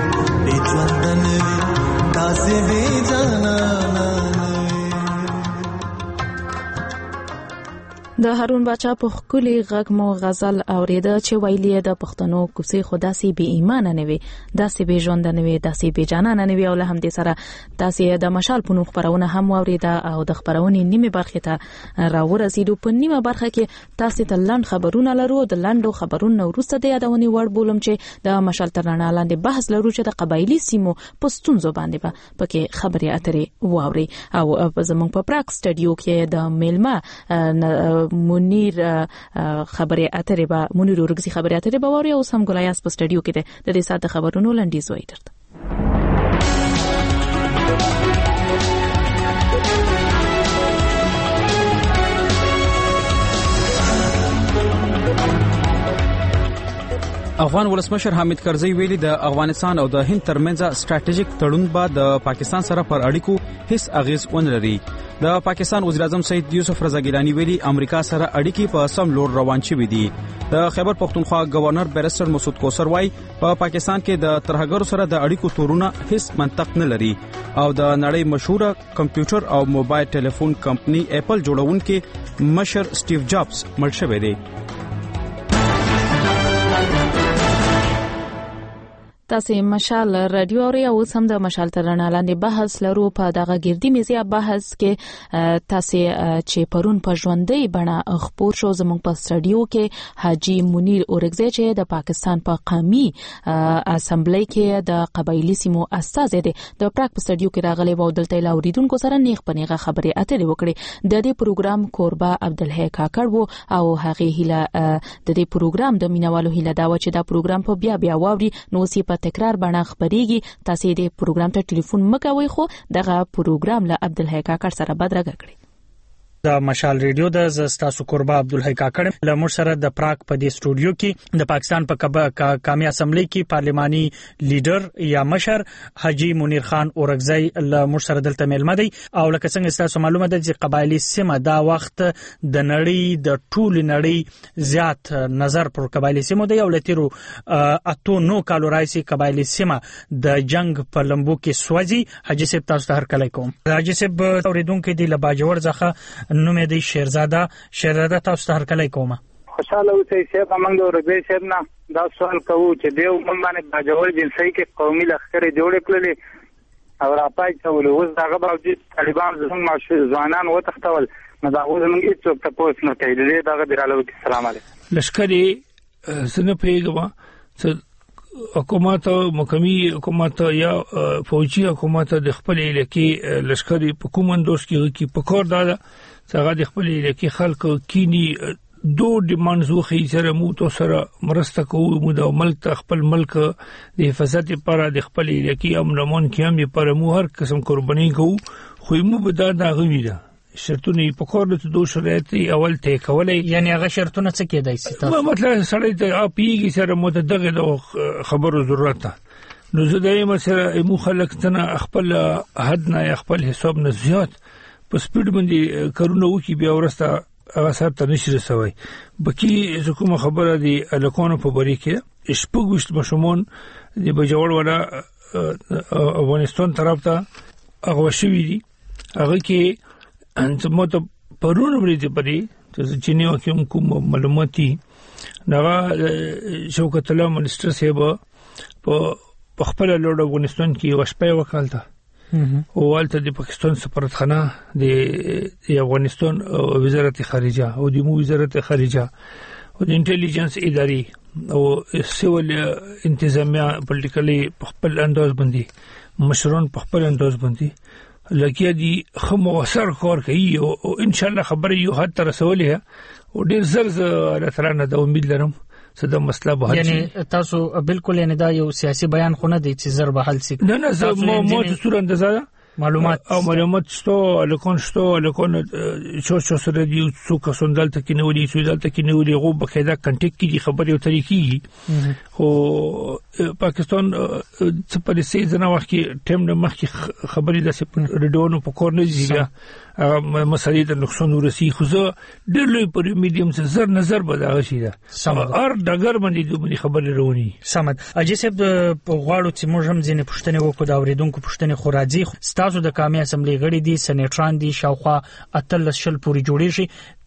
هارون باچا په خولي غږ مو غزل اوریده چې ویلي د پښتنو کوسي خدا سي بي ایمان نه وي داسې به ژوند نه وي داسې به جانان نه وي او له هم دې سره داسې د مشال په نوم خبرونه هم اوریده او د خبرونې نیمه برخه ته راورسېدو. په نیمه برخه کې تاسو ته لاند خبرونه لرو. د لاندو خبرونو وروسته د یادونې وړ بولم چې د مشال تر رڼا لاندې بحث لرو چې د قبایلی سیمو په ستونزو باندې به پکې خبرې اترې واوري او زموږ په پراک سټډیو کې د میلما منیر خبرې اترې به منیر ورګزي خبرې اترې به ووري او سم ګلایاس په سټډیو کې د دې ساده خبرونو لنډیز وایي درته. افغان ولسمشر حامد کرزی ویلي د افغانستان او د هند ترمنځ ستراتیژیک تړون به د پاکستان سره پر اړیکو هیڅ اغیز ونه لري. د پاکستان وزیر اعظم سید یوسف رضا ګیلانی ویلي امریکا سره اړیکې په سم لور روان شوې دي. د خیبر پختونخوا گورنر بیرستر مسعود کوثر وايي په پاکستان کې د ترهګرو سره د اړیکو تورونه هیڅ منطق نه لري او د نړۍ مشهوره کمپیوټر او موبایل ټلیفون کمپنی اپل جوړونکي مشر سټیو جابز مړ شوی دی. تاسو مشال رادیو اوري او سم د مشال ترانه لاندې بحث لرو. په دغه ګردی میزه بحث کې تاسو چې پرون په ژوندۍ بڼه خبر شو زموږ په سټډیو کې حاجی منیر اورګزی چې د پاکستان په قومي اسمبلی کې د قبایلی سیمو استازی دی د پراک په سټډیو کې راغلی و دلته لاوریدونکو سره نیغ پنیغه خبرې اترې وکړي. د دې پروګرام کوربه عبدالحی کاکړ وو او هغه هیله د دې پروګرام د مینوالو هیله دا و چې دا پروګرام په بیا بیا واوري نو سی په تکرار بڼه خبريږي. تاسو دې پروګرام ته ټلیفون مکوئ خو دغه پروګرام له عبدالحی کاکړ سره بدرګه کړئ. د مشال ریډیو د زستاسو قربا عبدالحی کاکړ له موږ سره د پراک په دې سټوډیو کې د پاکستان په قومي اسمبلی کې پارلماني لیډر یا مشر حاجی منیر خان اورګزی له موږ سره دلته میلمه دی او لکه څنګه تاسو معلومه ده چې قبایلی سیمه دا وخت د نړۍ د ټول نړۍ زیات نظر پر قبایلی سیمه دی او لتیرو اتو نو کالو راځي قبایلی سیمه د جنگ په لمبو کې سوځي. حاجی صاحب تاسو ته هر کله کوم. حاجی صاحب اوریدونکو دی لباجوړ ځخه نومې دی شیرزاده شیرزاده تاسو ته هر کله کومه. خوشاله اوسئ چې موږ د ورځې شپ نه دا سوال کوو چې دیو موږ باندې باجوړ جنسي کې قومي لخرې جوړ کړلې او راپای څول اوس دغه باوجود طالبان زموږ ځوانان وتښتول نو دا اوس موږ هیڅ څه پوس نه کوي. دغه دراله السلام علیکم. لشکري سن پیګما حکومت مقامی حکومت یا فوجي حکومت د خپل علاقې لشکري په کومندوس کې کې پکور دادا څنګه د خپل علاقې خلکو کینی دو ډیمانډز وخی سره مو تو سره مرسته کوو مو د ملک خپل ملک د حفاظت لپاره د خپل علاقې امن امن کې هم لپاره مو هر قسم قرباني کوو خو مو به دا دا غوي ده شرطونه په کور د دوه شرایط اول ته کولای یعنی هغه شرطونه څه کېدای شي تاسو مطلب سړی ته اپیږي سره مو دغه خبرو ضرورت ده نو زه دایم سره مو خلک تنه خپل حد نه خپل حساب نه زیات په سپیډ باندې کارونه وکي بیا ورسته هغه سره ته نشي رسوي. بکی کومه خبره دی الکونو په بری کې شپږ مشمون دی بجوړ ولا افغانستان طرف ته هغه شوی دی هغه کې انت مت پرون ورته پرې چې چینه کوم کوم معلوماتي نغه شوکت الله منسٹر صاحب په خپل لوړ افغانستان کې وشپې وکالته او والته د پاکستان سفارتخانه د افغانستان وزارت خارجه او د مو وزارت خارجه او د انټيليجنس اداري او سیول انتظامیه پولیټیکلی په خپل انداز باندې مشرون په خپل انداز باندې لکه دي خمو اثر کار کوي او ان شاء الله خبره یو حد تر رسولې او ډیر زر الله تعالی نه د امید لرم صدا مسله به یعنی تاسو بالکل نه دا یو سیاسي بیان خو نه دی چې زر به حل سي نه نه زه مو مو څور اندازه معلومات او معلومات شته لکون شته لکون شو شو سره دی څو کسان دلته کې نو دي څو دلته کې نو دي غو بقاعده کنټیکټ کې خبرې او طریقې خو پاکستان څه په سي ځنه وخت کې ټیم د مخ کې خبرې د سپ ریډونو په کور نه ځي مسالې د نقصان ورسي خو زه ډېر لوی پر میډیم څخه زر نظر بداغه شي دا هر دګر باندې دوی خبرې رونی سمد اجسب په غواړو چې موږ هم ځینې پښتنې وکړو دا اوریدونکو پښتنې خو راځي تاسو د قومي اسمبلی غړي دي سېنیټران دي شاوخوا اتلس شل پوری جوړې شي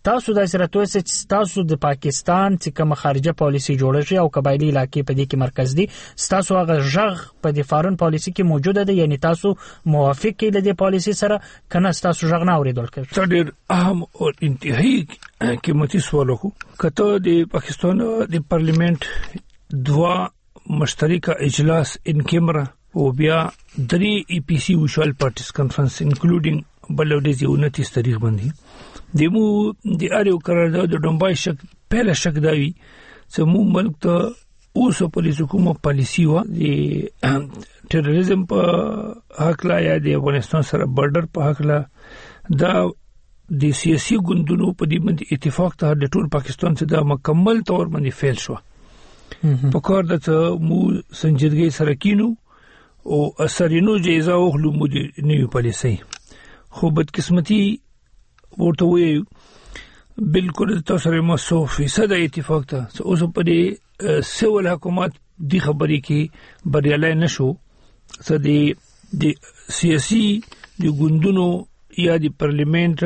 تاسو د سرتوي چې تاسو د پاکستان چې کوم خارجه پالیسی جوړه شي او قبایلی علاقې په دې کې مرکز دي تاسو هغه ژغ په د فارن پالیسی کې موجوده ده یعنی تاسو موافق کې د پالیسی سره کنه تاسو ژغ نه اوریدل کوي ډېر اهم او انتهایی قیمتي سوال وکړو کته د پاکستان د پارلیمنت دوا مشترکه اجلاس ان کیمرا او بیا درې ای پی سی وشال پارټیز کانفرنس انکلودینګ بلودیز انتیس تاریخ باندې دمو د اړیو قرارداد د ډومبای شک پهله شک داوی چې مو ملک ته اوسه پولیسو کومه پالیسی و د ټیرریزم په حق لا یا د افغانستان سره بارډر په حق لا دا د سیاسي ګوندونو په دې باندې اتفاق ته د ټول پاکستان څخه د مکمل تور باندې فیل شو په کار د مو سنجیدګي سره کینو او اثرینو جایزه او مو د نیو پالیسي خو بدقسمتي ورته وي بالکل تاسو سره مو سو فیصد اتفاق ته اوس په دې سیول حکومت دی خبرې کې بریالي نشو څه دی د سیاسي د ګوندونو یا د پارلیمنت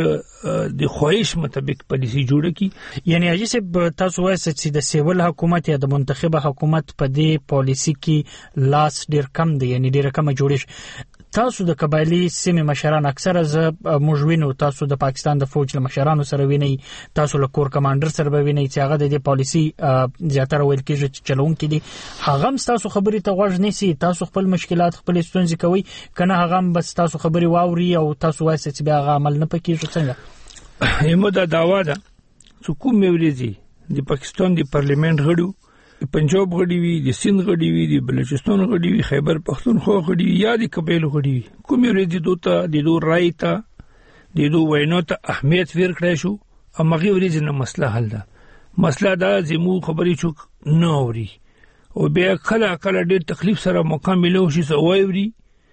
د خواهش مطابق پالیسی جوړه کی یعنی اجي سه تاسو وایي چې د سیول حکومت یا د منتخبه حکومت په دې پالیسی کې لاس ډیر کم دی یعنی ډیر کم جوړش تاسو د قبایلی سیمه مشران اکثره ز موجوینو تاسو د پاکستان د فوج له مشرانو سره ویني تاسو له کور کمانډر سره ویني چې هغه د دې پالیسی زیاتره ویل کېږي چې چلون کړي هغه تاسو خبرې ته غوږ نیسي تاسو خپل مشکلات خپل ستونزې کوي کنه هغه بس تاسو خبرې واوري او تاسو وایي چې بیا هغه عمل نه پکېږي څنګه یمو دا داوا ده چې کوم ویلېږي د پاکستان د پارلیمنت غړو پنجاب غړي وي د سند غړي وي د بلوچستان غړي وي خیبر پختونخوا غړي وي یا د قبایل غړي وي کوم یو دي دوته د دوه رایتا د دوه وینو ته اهمیت ورکړی شو امغه ورې نه مسله حل ده مسله دا زمو خبرې چوک نه اوري او بیا کله کله ډېر تکلیف سره مکمل شي سوایوري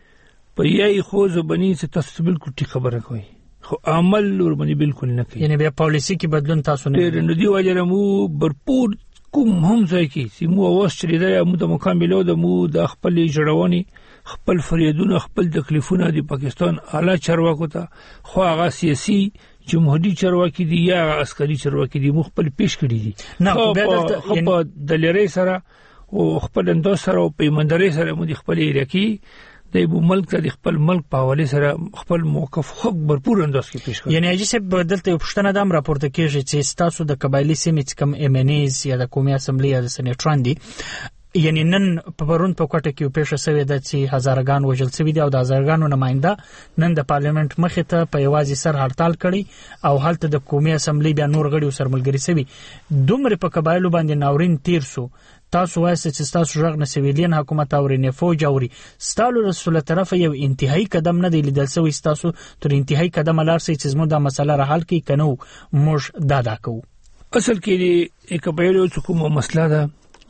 په یای خو زبني چې تاسو بالکل ټی خبره کوي خو عمل ور باندې بالکل نه کوي یعنی بیا پالیسی کې بدلون تاسو نه ډېر نه دی وایره مو برپور کوم هم ځای کې چې مو اواز چری دا مو د مکملو د مو د خپل جوړونی خپل فریادونه خپل تکلیفونه د پاکستان اعلی چارواکو ته خو هغه سیاسي جمهوریت چارواکي دي یا عسکري چارواکي دي مو خپل پیش کړی دي نه خو د لری سره او خپل انداز سره او پیمندري سره مو د خپل ایرکی د ملک ته د خپل ملک په حواله سره خپل موقف حق برپور انداز کې پیش کړ یعنی اجي سه بدلته پښتنه دام راپورته کیږي چې تاسو د قبایلی سیمې کم امنیز یا د قومي اسمبلی یا د سنټران دي یعنی نن په پرون په کوټه کې پیښه شوې ده چې هزارګان وژل شوي دي او د هزارګانو نماینده نن د پارلیمنت مخې ته په یوازې سر هړتال کړي او هلته د قومي اسمبلی بیا نور غړي سرملګری شوي دومره په قبایلو باندې ناورین تیر سو تاسو وایي چې تاسو ژغ نه سویلین حکومت او نه فوج اوري ستالو رسول طرف یو انتهایی قدم نه دی لیدل سوی تاسو تر انتهایی قدم لارسي چې زموږ د مسله را حل کی کنو موږ دادا کو اصل کې د قبایلو کومه مسله ده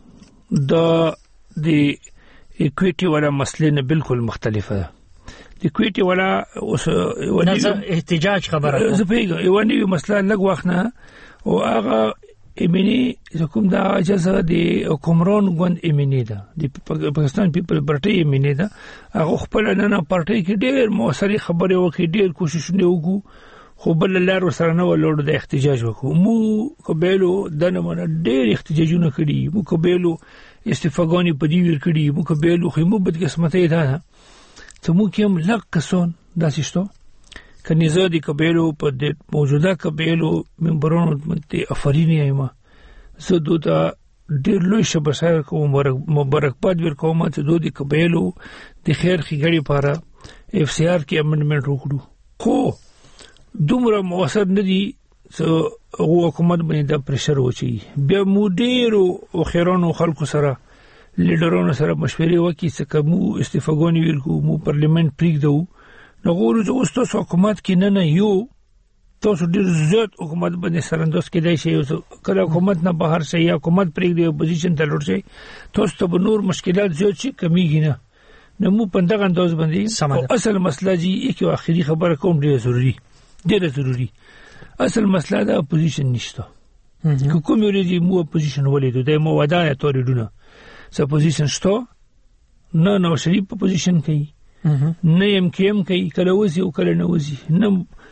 د د اکویټي ولا مسله نه بالکل مختلفه ده د اکویټي ولا اوس احتجاج خبره زه پیګه یو نوې مسله لږ وخت نه او هغه ایمنی کوم دا اجازه دی کومرون غوند ایمنی ده د پاکستان پیپل پارټي ایمنی ده هغه خپل نه پارټي کې ډېر موثري خبره وکړي ډېر کوششونه وکړو خو بل لار سره نه ولور د احتجاج وکړو مو قبایلو د نه من ډېر احتجاجونه کړي مو قبایلو استفاګانی په دی ور کړي مو قبایلو خو مو بد قسمتي ده ته مو کوم لک کسون داسې شته کني زه د قبایلو په د موجوده قبایلو ممبرانو ته افرینی یم زه دوی ډېر لوی شبسایر کوم مبارکباد ورکوم چې دوی د قبایلو د خیر خګړي لپاره اف سی آر کې امندمنت وکړو خو دومره موثر نه دي چې حکومت باندې د پریشر وچی بیا مو ډېرو خیرانو خلکو سره لیډرانو سره مشورې وکړي چې کوم استفاګونی ورکو مو پارلیمنت پریږدو نو غوړو چې اوس تاسو حکومت کې نه نه یو تاسو ډېر زیات حکومت باندې سرندوز کېدای شي کله حکومت نه بهر شي یا حکومت پرېږدي اپوزیشن ته لور شي تاسو ته نور مشکلات زیات شي کمیږي نه نو مو په دغه انداز باندې اصل مسله جی یو اخیری خبره کوم ډېر ضروری ډېر ضروری اصل مسله د اپوزیشن نشته کوم یو دی مو اپوزیشن ولیدو د مو ودانه توریدونه څه اپوزیشن شته نه نو شریف اپوزیشن کوي نه يم کېم کوي کله وځي او کله نه وځي نه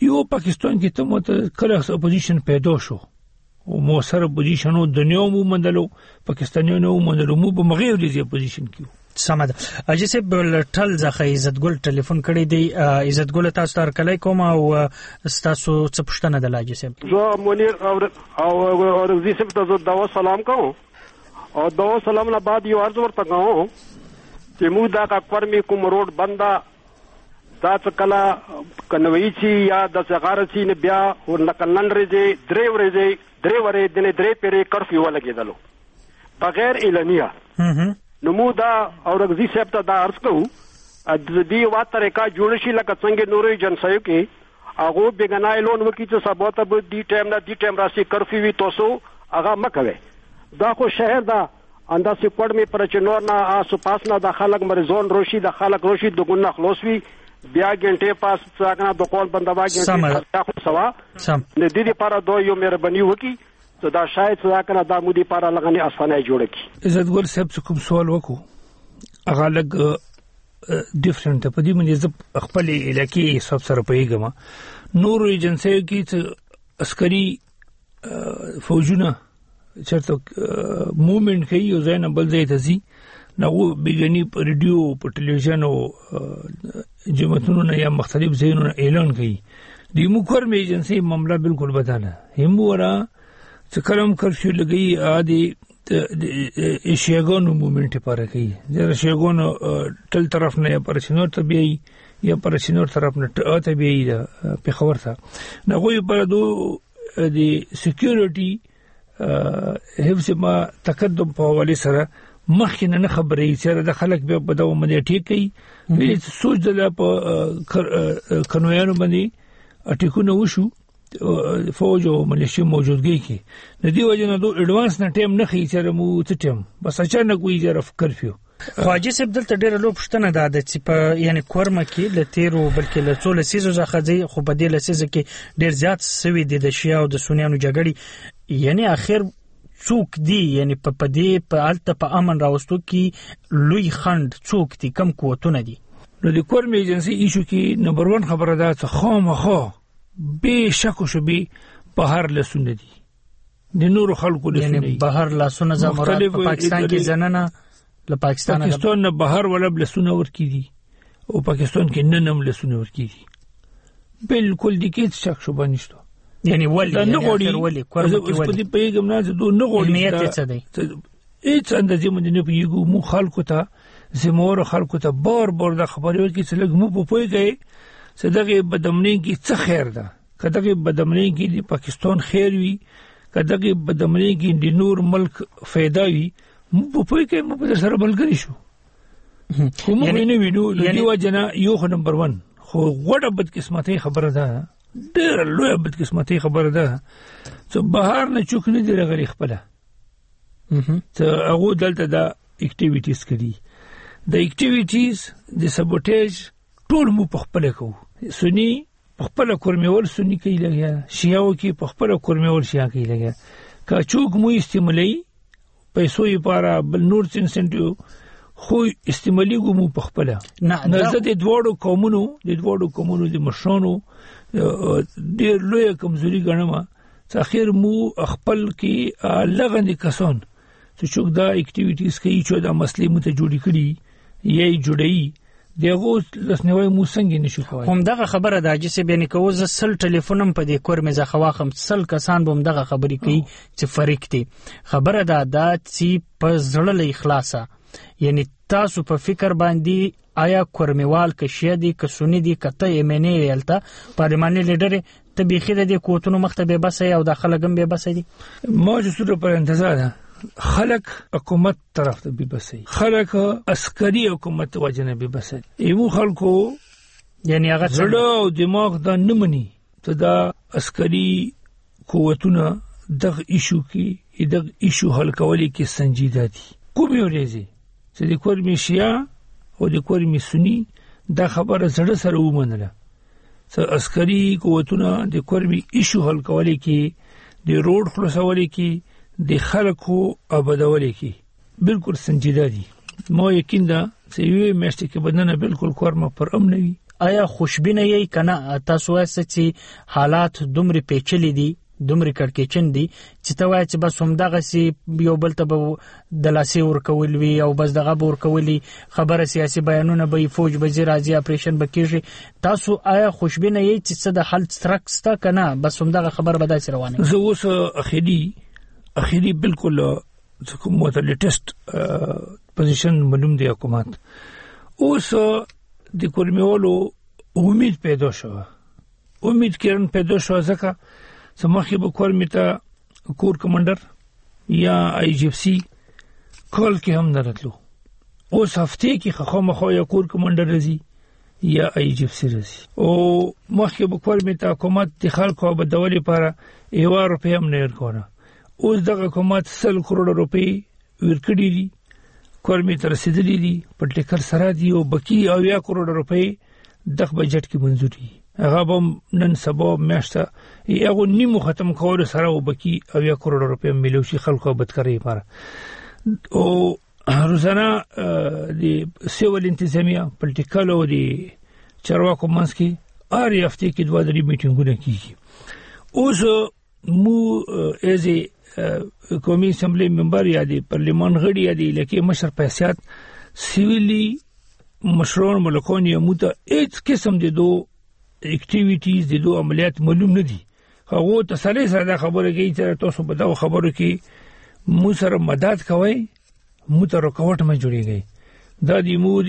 یو پاکستان کې ته مت کله اپوزیشن پیدا شو او مو سره اپوزیشن او دنیا مو مندلو پاکستانیانو مندلو مو په مغیر دي اپوزیشن کې سمد اجي سه بل ټل ځخه عزت ګل ټلیفون کړی دی عزت ګل تاسو تر کله کوم او تاسو څه پښتنه د لاجي سه زه منیر او او رضی سه ته دوا سلام کوم او دوا سلام نه بعد یو عرض ورته کوم چې مو دا کا قرمی کوم روډ بندا دا څه کلا کنوي چی یا د څغار چی نه بیا او نکلن رځي درې ورځي درې ورې دنه درې پیری کرفیو لګیدلو بغیر اعلانیه نو مو دا اورغزي صاحب ته دا عرض کوو د دې وا طریقه جوړ شي لکه څنګه نورې جنسایو کې هغه بګنای لون وکي چې سبا ته به دی ټایم نه دی ټایم راشي کرفیو وي تاسو هغه مکوي دا خو شهر دا انداسې پړ می پر چنور نه آسو پاس نه د خلک مرزون روشي د خلک روشي د ګنه خلاص وي بیا ګنټه پاس څنګه د کول بندوا ګنټه خو سوا د دې لپاره دوه یو مهرباني وکي دا شاید څنګه کنه د مودي لپاره لغني اسانه جوړ کی عزت ګل صاحب کوم سوال وکړو هغه لګ ډیفرنٹ په دې باندې ز خپل علاقې سب سره پیګما نور ایجنسی کې عسکري فوجونه چرته موومېنټ کوي او ځای نه بل ځای ته ځي نو بګنی په ریډیو په ټلویزیون او جمعتونو نه یا مختلف ځایونو اعلان کوي د موکر می ایجنسی معاملہ بالکل بدله هم ورا چې کلم کرفیو لګي عادي ایشیاګانو موومېنټ لپاره کوي زه شیاګانو ټل طرف نه پر شنو طبيعي یا پر شنو طرف نه ته طبيعي ده په خبر ته نو غوي پر دو د سکیورټي حفظ ما تقدم په حواله سره مخکې نه خبرې چې د خلک به په دغه باندې ټیک کوي وی سوچ د په کنویانو باندې اټیکونه وشو فوج او ملیشیا موجودګي کې د دې وجه نه دوه اډوانس نه ټیم نه خي چې مو څه ټیم بس اچانک وی ظرف کرفیو خواجه سب دلته ډېر لوب شتنه ده چې په یعنی کورمه کې ل تیرو بلکې له څول سیزو ځخه ځي خو په دې لسیزه کې ډېر زیات سوي دي د شیا او د سنیانو جګړې یعنی اخر څوک دی یعنی په پدې په الته په امن راوستو کې لوی خند څوک دي کم قوتونه دي نو د کورمه ایجنسی ایشو کې نمبر ون خبره ده چې خامخا به شک شو به بهر لسونه دي د نور خلکو لسونه یعنی بهر لسونه زموږ په پاکستان کې زنانه له پاکستان پاکستان نه بهر ولا لسونه ورکی دي او پاکستان کې نه نم لسونه ورکی دي بالکل د کې شک شو بنشته یعنی ولی نه غوړي ولی کورمه کې ولی په پیغام نه دوه نه غوړي نیت څه دی هیڅ اندازې مونږ نه پیګو مو خلکو ته زموږ خلکو ته بار بار د خبرو کې چې لګ مو په پويږي صدقه بدمنی کی څه خیر ده کداغه بدمنی کی د پاکستان خیر وي کداغه بدمنی کی د نور ملک फायदा وي مو په کې مو په سره بلګری شو کوم نه وینو د وجنا یو نمبر ون خو غوړه بد قسمتي خبره ده ډېر لوی بد قسمتي خبره ده چې بهر نه چوک نه دی غری خپل ته هغه دلته د اکټیویټیز کړي د اکټیویټیز د سابوټیج ټول مو په خپل کو سنی په خپل کورمیول سنی کوي لګیا شیاو کې په خپل کورمیول شیا کوي لګیا کا چوک مو استعمالي پیسو یې پاره بل نور انسنټیو خو استعمالي ګمو په خپل نه د دوړو قومونو د دوړو قومونو د مشرانو ډېر لوی کمزوري ګڼم چې اخر مو خپل کې لغند کسان چې چوک دا اکټیویټیز کوي چې دا مسلې مو ته جوړی کړي یې جوړي دغه لسنوي مو څنګه نشو کوي هم دغه خبره ده چې بینه کوز سل ټلیفونم په دې کور مې ځخه واخم سل کسان بم دغه خبرې کوي چې فرق دي خبره ده دا چې په زړه له اخلاصه یعنی تاسو په فکر باندې آیا کورمیوال کې شه دي که سنی دي کته یمنی ویلته پارلماني لیډر ته بيخيره دي کوتونو مختبه بس او داخله غم به بس دي موجوده پر انتظار ده خلق حکومت طرف ته به بس خلق عسکري حکومت وجنه به بس ایمو خلکو یعنی هغه زړه او دماغ دا نمنې ته دا عسکري قوتونه دغه ایشو کې دغه ایشو حل کولای کې سنجیده دي کوم یو ریزي چې د کورمی شیا او د کورمی سنی دا خبره زړه سره ومنله چې عسکري قوتونه د کورمی ایشو حل کولای کې د روډ خلاصولای کې د خلکو آبادولای کې بالکل سنجیده دي مو یقین ده چې یو میاشت کې بدنه بالکل کورمه پر امن وي آیا خوشبینه یې کنه تاسو وایي چې حالات دومره پیچلي دي دومره کړکېچن دي چې ته وایي چې بس همدغه سي یو بل ته به د لاسې ورکول وي او بس دغه به ورکولي خبره سیاسي بیانونه به فوج به ځي راځي اپریشن به کېږي تاسو آیا خوشبینه یې چې څه د حل څرک سته که نه بس همدغه خبره به داسې روانه زه اوس اخري اخري بالکل کوم وته لیټست پوزیشن معلوم دی حکومت اوس د کورمیولو امید پیدا شو امید کېرن پیدا شو ځکه سمخي به کورمی ته کور کمانډر یا آی جی اف سی کال کې هم درتلو اوس هفته کې خامخا یا کور کمانډر رزي یا آی جی اف سی رزي او مخکې به کورمی ته حکومت د خلکو په دولي لپاره یو روپیا هم نه ورکونه اوس دغه حکومت سل کروڑ روپی ورکړي دي کورمی ته رسیدلي دي پټیکل سره دي او بکی او یا کروڑ روپی دغه بجټ کې منځوري هغه به نن سبا میاشته یو نیمو ختم کول سره وبکی او یا کروڑ روپیا ملو شي خلکو بدکري لپاره او روزانه د سیول انتظامیه پولیټیکل او د چارواکو منځ کې هر هفته کې دوه درې میټینګونه کیږي اوس مو از قومي اسمبلی ممبر یا د پارلیمان غړي یا د لکه مشر پیسات سیویلی مشرون ملکون یا مو ته هیڅ قسم د دو اکټیویټیز د دوه عملیات معلوم نه دي هغه تسلی سره خبره کوي چې تاسو په دا خبرو کې مو سره مدد کوي مو ته رکاوټ ما جوړیږي دا د مو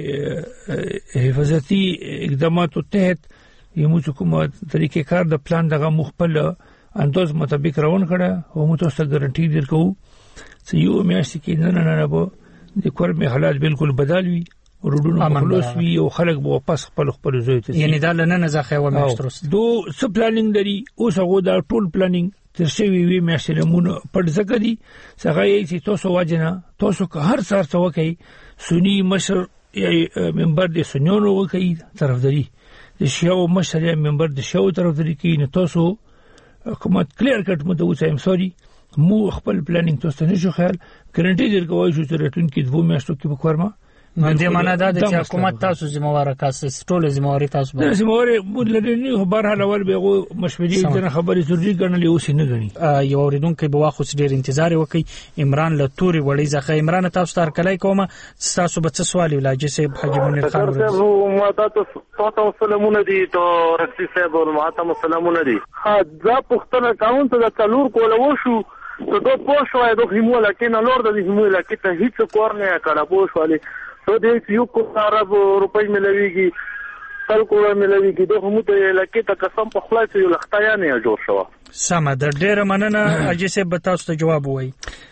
د حفاظتي اقداماتو تحت یمو کومه طریقې کار د پلان دغه مخبل انداز مطابق روان کړه او مو تاسو ګارانټي درکو چې یو میاشت کې نه نه نه به د کورمي حالات بالکل بدل وي روډونو خلاص وي او خلک به واپس خپل خپل ځای ته یعنی دا لنه ځخه و میاشتروس دو څه پلانینګ لري اوس هغه دا ټول پلانینګ تر شوی وی میاشتلمون پټ ځکه دي څنګه یې چې تاسو واجنه تاسو که هر څار څه وکي سنی مشر یا ممبر د سنیونو وکي طرفداري د شیاو مشر یا ممبر د شیاو طرفداري کوي نو تاسو حکومت کلیر کټ مو ته وایم سوري مو خپل پلانینګ تاسو نه شو خیال ګارانټي درکوي چې ترټون کې دوه میاشتو کې وکړم نو دې معنا دا چې حکومت تاسو ذمہوار کاسه ټول ذمہواری تاسو به ذمہوار مولدنی خبر حلول به مشورې د خبرې ضروري ګڼلې اوس نه غني یو اوریدونکو به واخو ډیر انتظار وکي عمران له توري وړي ځخه عمران تاسو تر کله کومه تاسو به څه سوال ولاجه سي حاجی منیر خان ورته ما تاسو تاسو سلامونه دي ته رئیس صاحب او ما تاسو سلامونه دي ها ځا پختنه کاون ته د څلور کول وشو ته دوه پوښوي د همولا کې نه لور د همولا کې ته هیڅ کور نه کړه پوښوالي تو دې یو کو عرب روپۍ ملويږي تل کو ملويږي دوه هم ته لکه ته قسم په خلاص یو لختیا نه جوړ شو سم د ډېر مننه اجي سه به تاسو ته جواب وای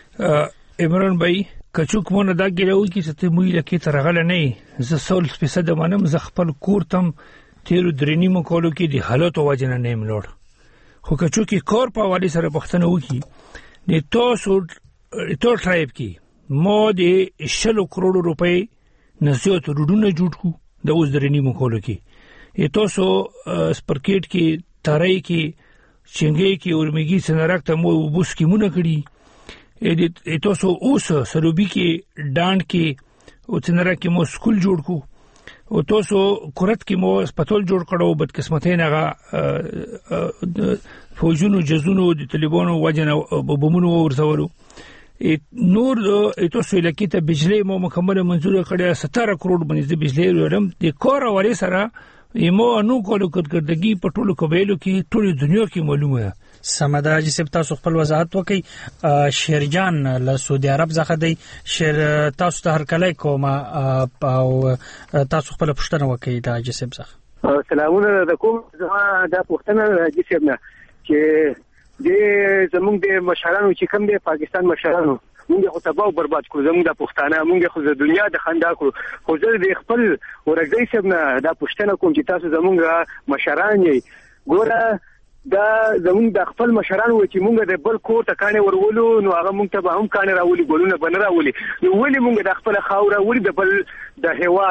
عمران بھائی کچوک مونږ دا ګلو کی چې موږ لکه ترغله نه ز سول فیصد منم ز خپل کور تم تیر درنی مو کولو کې د حالت وجنه نه ملوړ خو کچوک کور په والی سره پښتنه وکي د تاسو ټول ټرایب کې مو د شلو کروڑ روپۍ نسیت روډونه جوړ کو د اوس درنی مو کولو کې تاسو سپرکټ کې تارای کې چنګي کې اورمګي سنرک ته مو بوس کې مونږ کړی ا تاسو اوس سروبي کې ډاند کې او سنرک کې مو سکول جوړ کو او تاسو کورت کې مو سپټول جوړ کړو بد قسمته نه فوجونو جزونو د طالبانو وجنه بمونو ورسولو نور تاسو لکه ته بجلی مو مکمل منزور کړی ستاره کروڑ باندې بجلی ورم د کور اوري سره یمو انو کولو کړدګي په ټولو قبایلو کې ټولې دنیا کې معلومه ده سمدا چې تاسو خپل وضاحت وکي شیرجان له سعودي عرب څخه دی شیر تاسو ته هر کله کومه او تاسو خپل پښتنه وکي دا جسب څخه سلامونه علیکم زما دا پښتنه جسب نه چې د زمونږ د مشرانو چې کوم د پاکستان مشرانو موږ خو تباہ برباد کړو زموږ د پښتانه موږ خو د دنیا د خندا کړو خو زه د خپل ورګي سب نه دا پښتنه کوم چې تاسو زموږ مشران یې ګوره دا زموږ د خپل مشرانو چې موږ د بل کو ته کانه ورولو نو هغه موږ ته به هم کانه راولي ګلونه بن راولي نو ولې موږ د خپل خاوره ولې د بل د هواد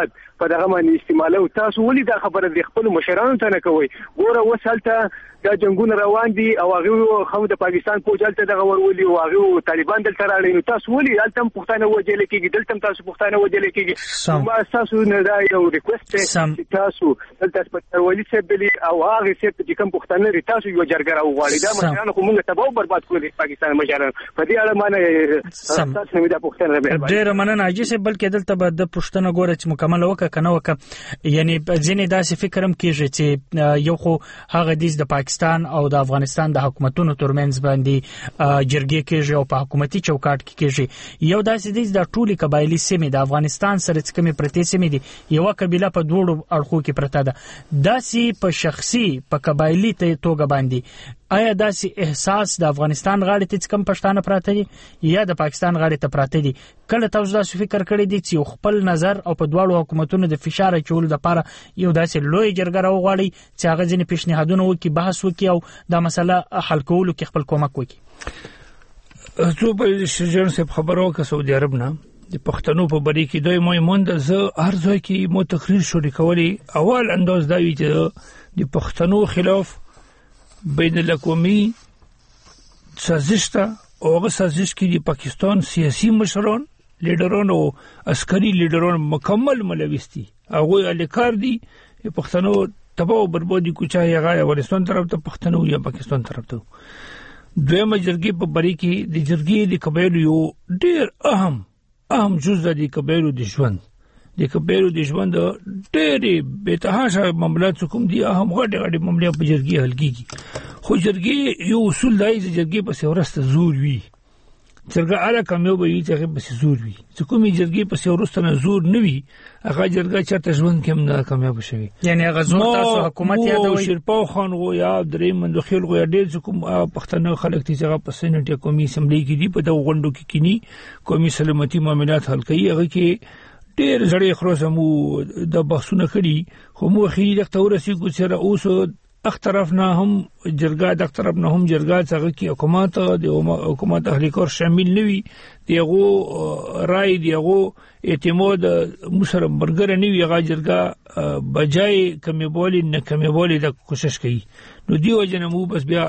په دغه باندې استعمالو. تاسو ولې دا خبره د خپل مشرانو ته نه کوئ؟ ګوره وسالته دا جنگونه روان دي او هغه خو د پاکستان فوج ته دغه ورولي او هغه طالبان دلته راړي. نو تاسو ولې التم پښتانه وجل کېږي، دلته تاسو پښتانه وجل کېږي. ما تاسو نه دا یو ریکوست دی تاسو دلته په ولې سبلي او هغه چې کوم پښتانه لري تاسو یو جرګه راوغواړي. دا مشرانو خو موږ تباہ برباد کړی پاکستان مشرانو. په دې اړه معنی تاسو نه دا پښتنه به ډېر مننه عاجز بلکې دلته به د پښتنه ګوره چې مکمل وکړه کنه وکړه. یعنی ځینې داسې فکرم کېږي چې یو خو هغه دیز د پاکستان او د افغانستان د حکومتونو ترمنځ باندې جرګې کېږي او په حکومتي چوکاټ کې کېږي. یو داسې دیز د ټولي قبایلی سیمې د افغانستان سره چې کومې پرتې سیمې دي یو قبیله په دوړو اړخو کې پرته ده. داسې په شخصي په قبایلی توګه باندې آیا داسې احساس د افغانستان غاړې ته کم پښتانه پراته دي یا د پاکستان غاړې ته پراته دي؟ کله تاسو داسې فکر کړی دی چې خپل نظر او په دواړو حکومتونو د فشار اچولو لپاره یو داسې لوی جرګه راوغواړي چې هغه ځینې پیشنهادونه وکړي، بحث وکړي او دا مسله حل کولو کې خپل کومک وکړي؟ زه به شجاع صاحب خبرو که سعودي عرب نه د پښتنو په بری کې دوی مې مونږ زه هر ځای کې مو تقریر شروع کولی. اول انداز دا وی چې د پښتنو خلاف بین الاقوامی سازش ته او هغه سازش کې د پاکستان سیاسي مشران، لیډران او عسکري لیډران مکمل ملوث دي. هغه الیکار دي پښتنو تباہ بربادي کوچا هغه افغانستان طرف ته پښتنو یا پاکستان طرف ته. دویمه جرګې په بری کې د جرګې د قبایلو یو ډېر اهم اهم جزء د قبایلو د ژوند د قبایلو د ژوند ډېرې بېتحاشه معاملات کوم دي، اهم غټې غټې معاملې په جرګې حل کېږي. خو جرګې یو اصول دی چې جرګې پسې ورسته زور وي. جرګه اعلی کامیاب وي چې هغه پسې زور وي. چې کومې جرګې پسې ورسته نه زور نه وي هغه جرګه چېرته ژوند کې هم نه کامیاب شوي. یعنی هغه زور تاسو حکومت یادوي؟ شیرپاو خان غو یا درې مندوخیل غو یا ډېر چې کوم پښتانه خلک دي چې هغه په سینټ یا قومي اسمبلی کې دي په دغو غونډو کې کینی قومي سلامتي معاملات حل کوي. هغه کې ډېر زړې خروسه مو د بحثونه کړي خو مو اخري دغه ورسېږو چې اوس اخ طرف نه هم جرګه د طرف نه هم جرګه څنګه کې حکومت د حکومت اهلي کار شامل نوي دیغه رائے دیغه اعتماد مسر برګر نه وی هغه جرګه بجای کمی بولی نه کمی بولی د کوشش کوي. نو دیو جنمو بس بیا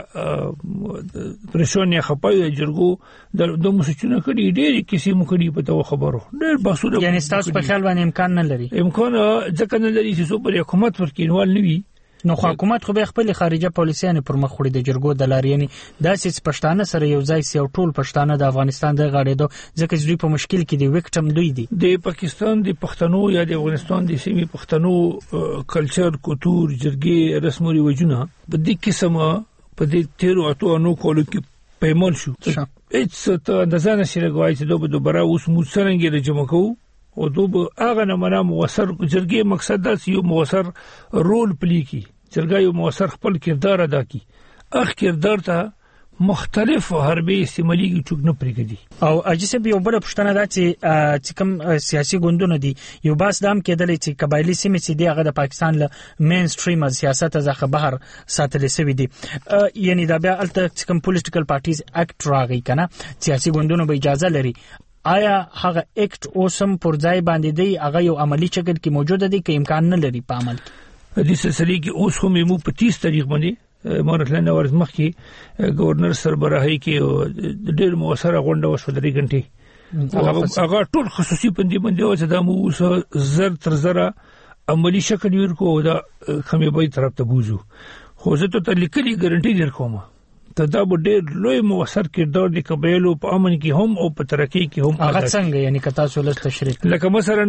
پرشون یې خپای جرګو د دوه مسچونه کړي ډېر کیسې مو کړي په تو خبرو ډېر بحثونه. یعنی تاسو په خیال باندې امکان نه لري؟ امکان ځکه نه لري چې سو پر حکومت ورکینوال نوي. نو حکومت خو به خپل خارجه پالیسیانه پر مخ وړي د جرګو د لارې. یعنی داسې پښتانه سره یو ځای سی او ټول پښتانه د افغانستان د غاړېدو ځکه چې دوی په مشکل کې دي، وکټم دوی دي. د پاکستان د پښتنو یا د افغانستان د سیمې پښتنو کلچر، کلتور، جرګې، رسم او رواجونه په دې قسمه په دې تیرو اتو نو کولو کې پیمول شو. هیڅ ته د ځان سره غواړي چې دوی دوباره اوس مو څنګه د جمع کوو او دوی هغه نه منه موثر جرګې مقصد دا یو موثر رول پلی کی جرګه یو موثر خپل کردار ادا کی. اخ کردار ته مختلف حربي استعمالي چوک نه پرېږدي. او اجازه یو بل پښتنه دا چې کوم سیاسي ګوندونه دي یو باس دام کېدل چې قبایلی سیمې چې دی هغه د پاکستان له مین سټریم سیاست څخه بهر ساتل شوی دي. یعنی دا بیا الته کوم پولیټیکل پارټیز اکټ راغی کنه سیاسي ګوندونو به اجازه لري. آیا هغه اکټ اوسم پر ځای باندې دی هغه یو عملی شکل کې موجود دی که امکان نه لري په عمل کې؟ د سلسله کې اوس هم مو په تیس تاریخ باندې مورتلنه ورځ مخکې گورنر سربراهي کې ډېر موثره غونډه وشوه درې غنټې. هغه ټول خصوصي پندې باندې و چې دا مو اوس زر تر زره عملی شکل ورکو دا خمیبای طرف ته بوزو. خو زه ته لیکلي ګارانټي درکوم ته دا به ډېر لوی موثر کردار د قبایلو په امن کې هم او په ترقۍ کې هم هغه څنګه یعنی کتا سولس تشریح لکه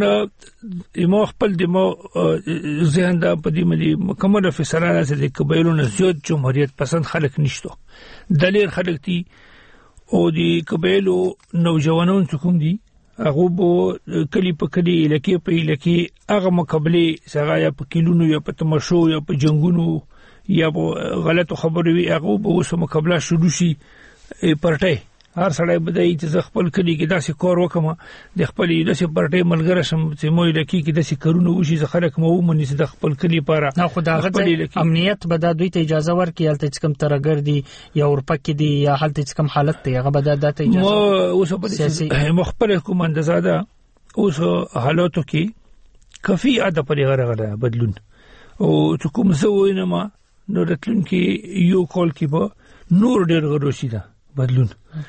مثلا مو خپل د مو ذهن دا په دې ملي مکمل فیصله راځي د قبایلو نه زیات جمهوریت پسند خلک نشته. دلیر خلک دي او د قبایلو نوجوانان کوم دي هغه به کلی په کلی لکه په لکه هغه مقابله څنګه یا په کلونو یا په تماشو یا په جنگونو یا غلطو خبرو وی هغه به اوس مقابله شروع شي. پرټي هر سړی بدای چې خپل کلی کې داسې کار وکم د خپل داسې پرټي ملګری شم چې مو لکه کې داسې کارونه وشي چې خلک مو ومني چې د خپل کلی لپاره نه خدای امنیت به د دوی ته اجازه ورکړي هلته چې کوم ترګر دي یا اورپک دي یا هلته چې کوم حالت دی هغه به د ته اجازه اوس په مخبر کوم اندازه ده اوس حالاتو کې کافي اده پرې غره بدلون او چې کوم زه وایم نو راتلونکي یو کال کې به نور ډېر غروشي ده بدلون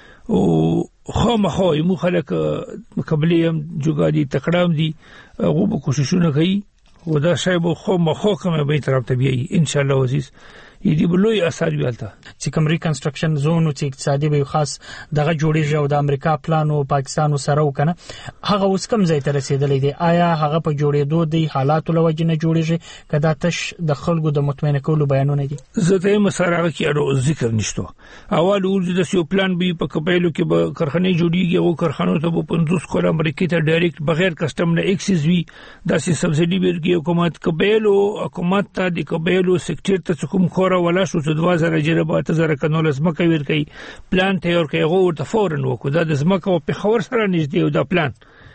او خامخا یو خلک مقابله هم جوګادي تکړام دي هغه به کوششونه کوي او دا شی به خامخا کومه به طرف ته بيي ان شاء الله عزیز یدي بلوي اثر ویلته چې کوم ریکنسټرکشن زون او چې اقتصادي به خاص دغه جوړیږي او د امریکا پلان او پاکستان سره وکنه هغه اوس کوم ځای ته رسیدلې دي آیا هغه په جوړېدو دي حالات لوجه نه جوړیږي کدا تش د خلکو د مطمئن کولو بیانونه دي زه ته مسره کې اړو ذکر نشته اول ورځ د سیو پلان به په قبایلو کې به کارخانه جوړیږي او کارخانو ته به پنځوس کال امریکا ته ډایرکټ بغیر کسٹم نه ایکسس وی داسې سبسيډي ورګي حکومت قبایلو حکومت ته د قبایلو سېکټر ته کوم خور ولا شو د دوه زره جربه ته زره کنول زمکه ور کوي پلان ته ور کوي غو ته فورن وکړه د زمکه په خور سره نږدې او دا پلان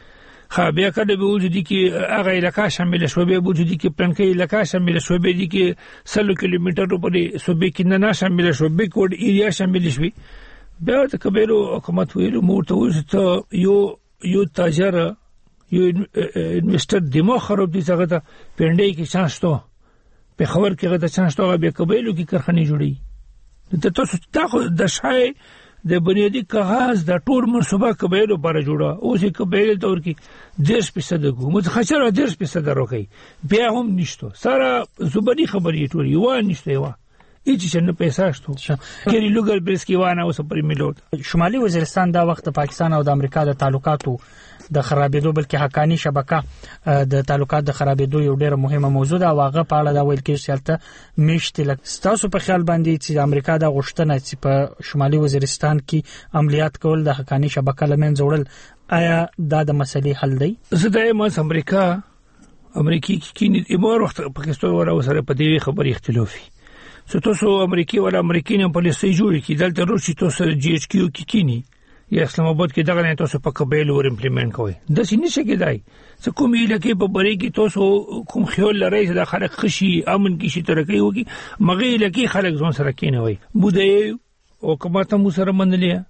خا بیا کله به وجودي کې هغه علاقہ شامل شو به وجودي کې پلان کې علاقہ شامل شو به دي کې سلو کیلومتر په صوبې کې نه شامل شو به کوډ ایریا شامل شوی بیا ته کبیرو حکومت ویلو مورته وځه یو یو تاجر یو انویسټر دماغ خراب دي څنګه ته پندې کې چانس ته په خبر کې غته چانس ته به قبایلو کې کارخانه جوړي د تاسو تاسو د شای د بنیادی کاغذ د ټول منصوبه قبایلو لپاره جوړه او چې قبایل تور کې دېرش فیصد حکومت خچره دېرش فیصد راکې بیا هم نشته سره زبري خبري ټول یو نشته یو هیڅ څه پیسې شته کړي لوګل پریس کې وانه اوس پرې ملوت شمالي وزیرستان دا وخت پاکستان او د امریکا د تعلقاتو د خرابېدو بلکې حقانی شبکه د تعلقات د خرابېدو یو ډېر مهمه موضوع ده واغه په اړه دا ویل کېږي چې میشت لک تاسو په خیال باندې چې امریکا د غوښتنه چې په شمالي وزیرستان کې عملیات کول د حقانی شبکه لمن جوړل آیا دا د مسلې حل دی زه دایم امریکا امریکای کې ایمار وخت پاکستان ورو سره په دې خبرې اختلافي څه تاسو امریکای ولا امریکایان پالیسي جوړ کی دلته روسي تاسو جی ایچ کیو کې کینی یا اسلام آباد کې دغه نه تاسو په قبایل ور امپلیمنٹ کوئ د سینې څخه کېدای څه کومې لکه په بری کې تاسو کوم خیال لرئ چې د خلک خشي امن کې شي ترقی وکي مغه لکه خلک ځون سره کېنوي بودای او کومه مو سره منلې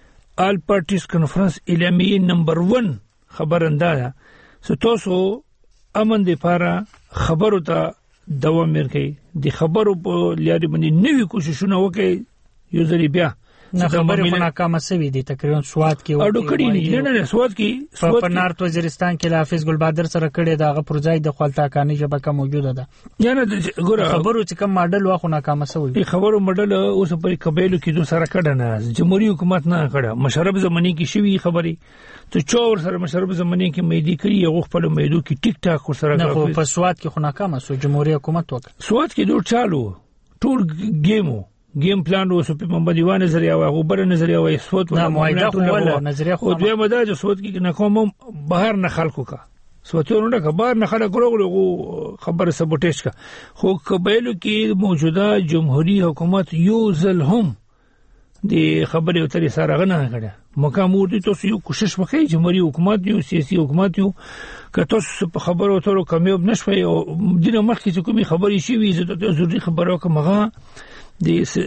آل پارټیز کانفرنس اعلامیه نمبر ون خبر اندازه څه تاسو امن لپاره خبرو ته دوام ورکړي د خبرو په لاري باندې نوې کوششونه وکړي یو ځل بیا نه خبرې خو ناکامه شوې دي تقریبا سواد کې اډو کړي نه نه سواد کې په نارت وزیرستان کې حافظ ګلبادر سره کړي دغه پروژې د خپلتاکانی شبکه موجوده ده یعنی ګوره خبرو چې کوم ماډل واخو ناکامه شوې خبرو ماډل اوس په قبایلو کې دوه سره کړه نه جمهوریت حکومت نه کړه مشرب زمانی کې شوی خبري ته چور سره مشرب زمانی کې مېدی کړي یو خپل مېدو کې ټیک ټاک سره نه خو په سواد کې خو ناکامه شو جمهوریت حکومت وکړ سواد کې دوه چالو ټول گیمو گیم پلان و سپی محمد دیوان نظریه او غبر نظریه او سوت نه موعده ولا نظریه خو دوی مدار سوت کې نه کوم بهر نه خلکو کا سوتونه نه بهر نه خلک ورغلو خبره سبوټیج کا خو قبایلو کې موجوده جمهوریت حکومت یو ځل هم د خبرې اترې سره غنه کړه مقام ورته تاسو یو کوشش وکړئ جمهوریت حکومت یو سیاسي حکومت یو که تاسو په خبرو اترو کامیاب نشوي او دینه مخکې کومي خبرې شي وي زه ته ضروري خبرو کومه د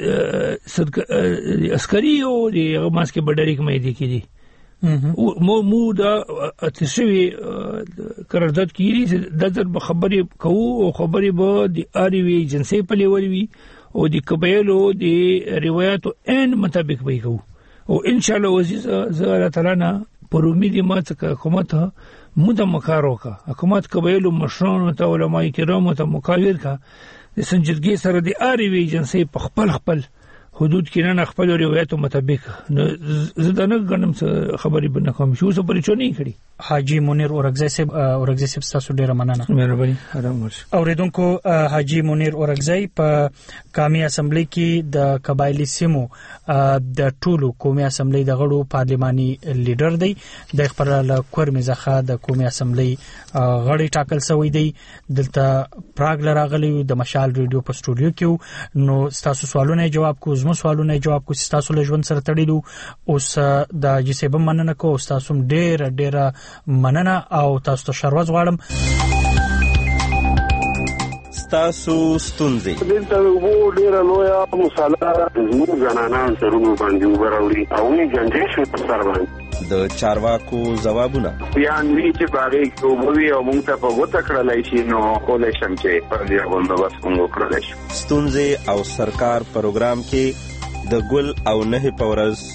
عسکري او د غماسکه بډری کومې دي کې دي مو مو دا تشوي قرارداد کیږي د در خبرې کوو او خبرې به د اړوي جنسي په لیول وي او د قبایلو د روایتو ان مطابق به کوو او ان شاء الله عزیز زه الله تعالی نه پر امید ما څخه حکومت مدام کارو کا حکومت قبایلو مشران او علماء کرام ته مقایر کا د سنجیدګي سره د اړوي جنسي په خپل خپل حدود کې نه خپل روایتو مطابق زه نه غنم خبرې بنه کوم شو څه پریچونی کړی حاجی منیر اورغزی صاحب اورغزی صاحب تاسو ډیر مننه مهرباني آرام ورشه اوریدونکو حاجی منیر اورغزی په قومي اسمبلی کې د قبایلی سیمو د ټولو قومي اسمبلی د غړو پارلماني لیډر دی د خبر کورمي زخه د قومي اسمبلی غړي ټاکل شوی دی دلته پراګ لراغلی د مشال ریډیو په سټوډیو کې نو تاسو سوالونه جواب کو زمو سوالونه جواب کو تاسو له ژوند سره تړلو اوس د جسبه مننه کو تاسو ډیر ډیر مننه او تاسو ته شروع غواړم تاسو ستونزې دلته وو ډیر لوی مصالحه زموږ جنانان سرونو باندې وراوړي او نه جنجې شو په سر باندې د چارواکو ځوابونه بیان وی چې باغې کې وبوي او موږ ته په غوته کړلای شي نو کولای شم چې پر دې باندې بس موږ کړلای شو. ستونزې او سرکار پروګرام کې د ګل او نه په ورځ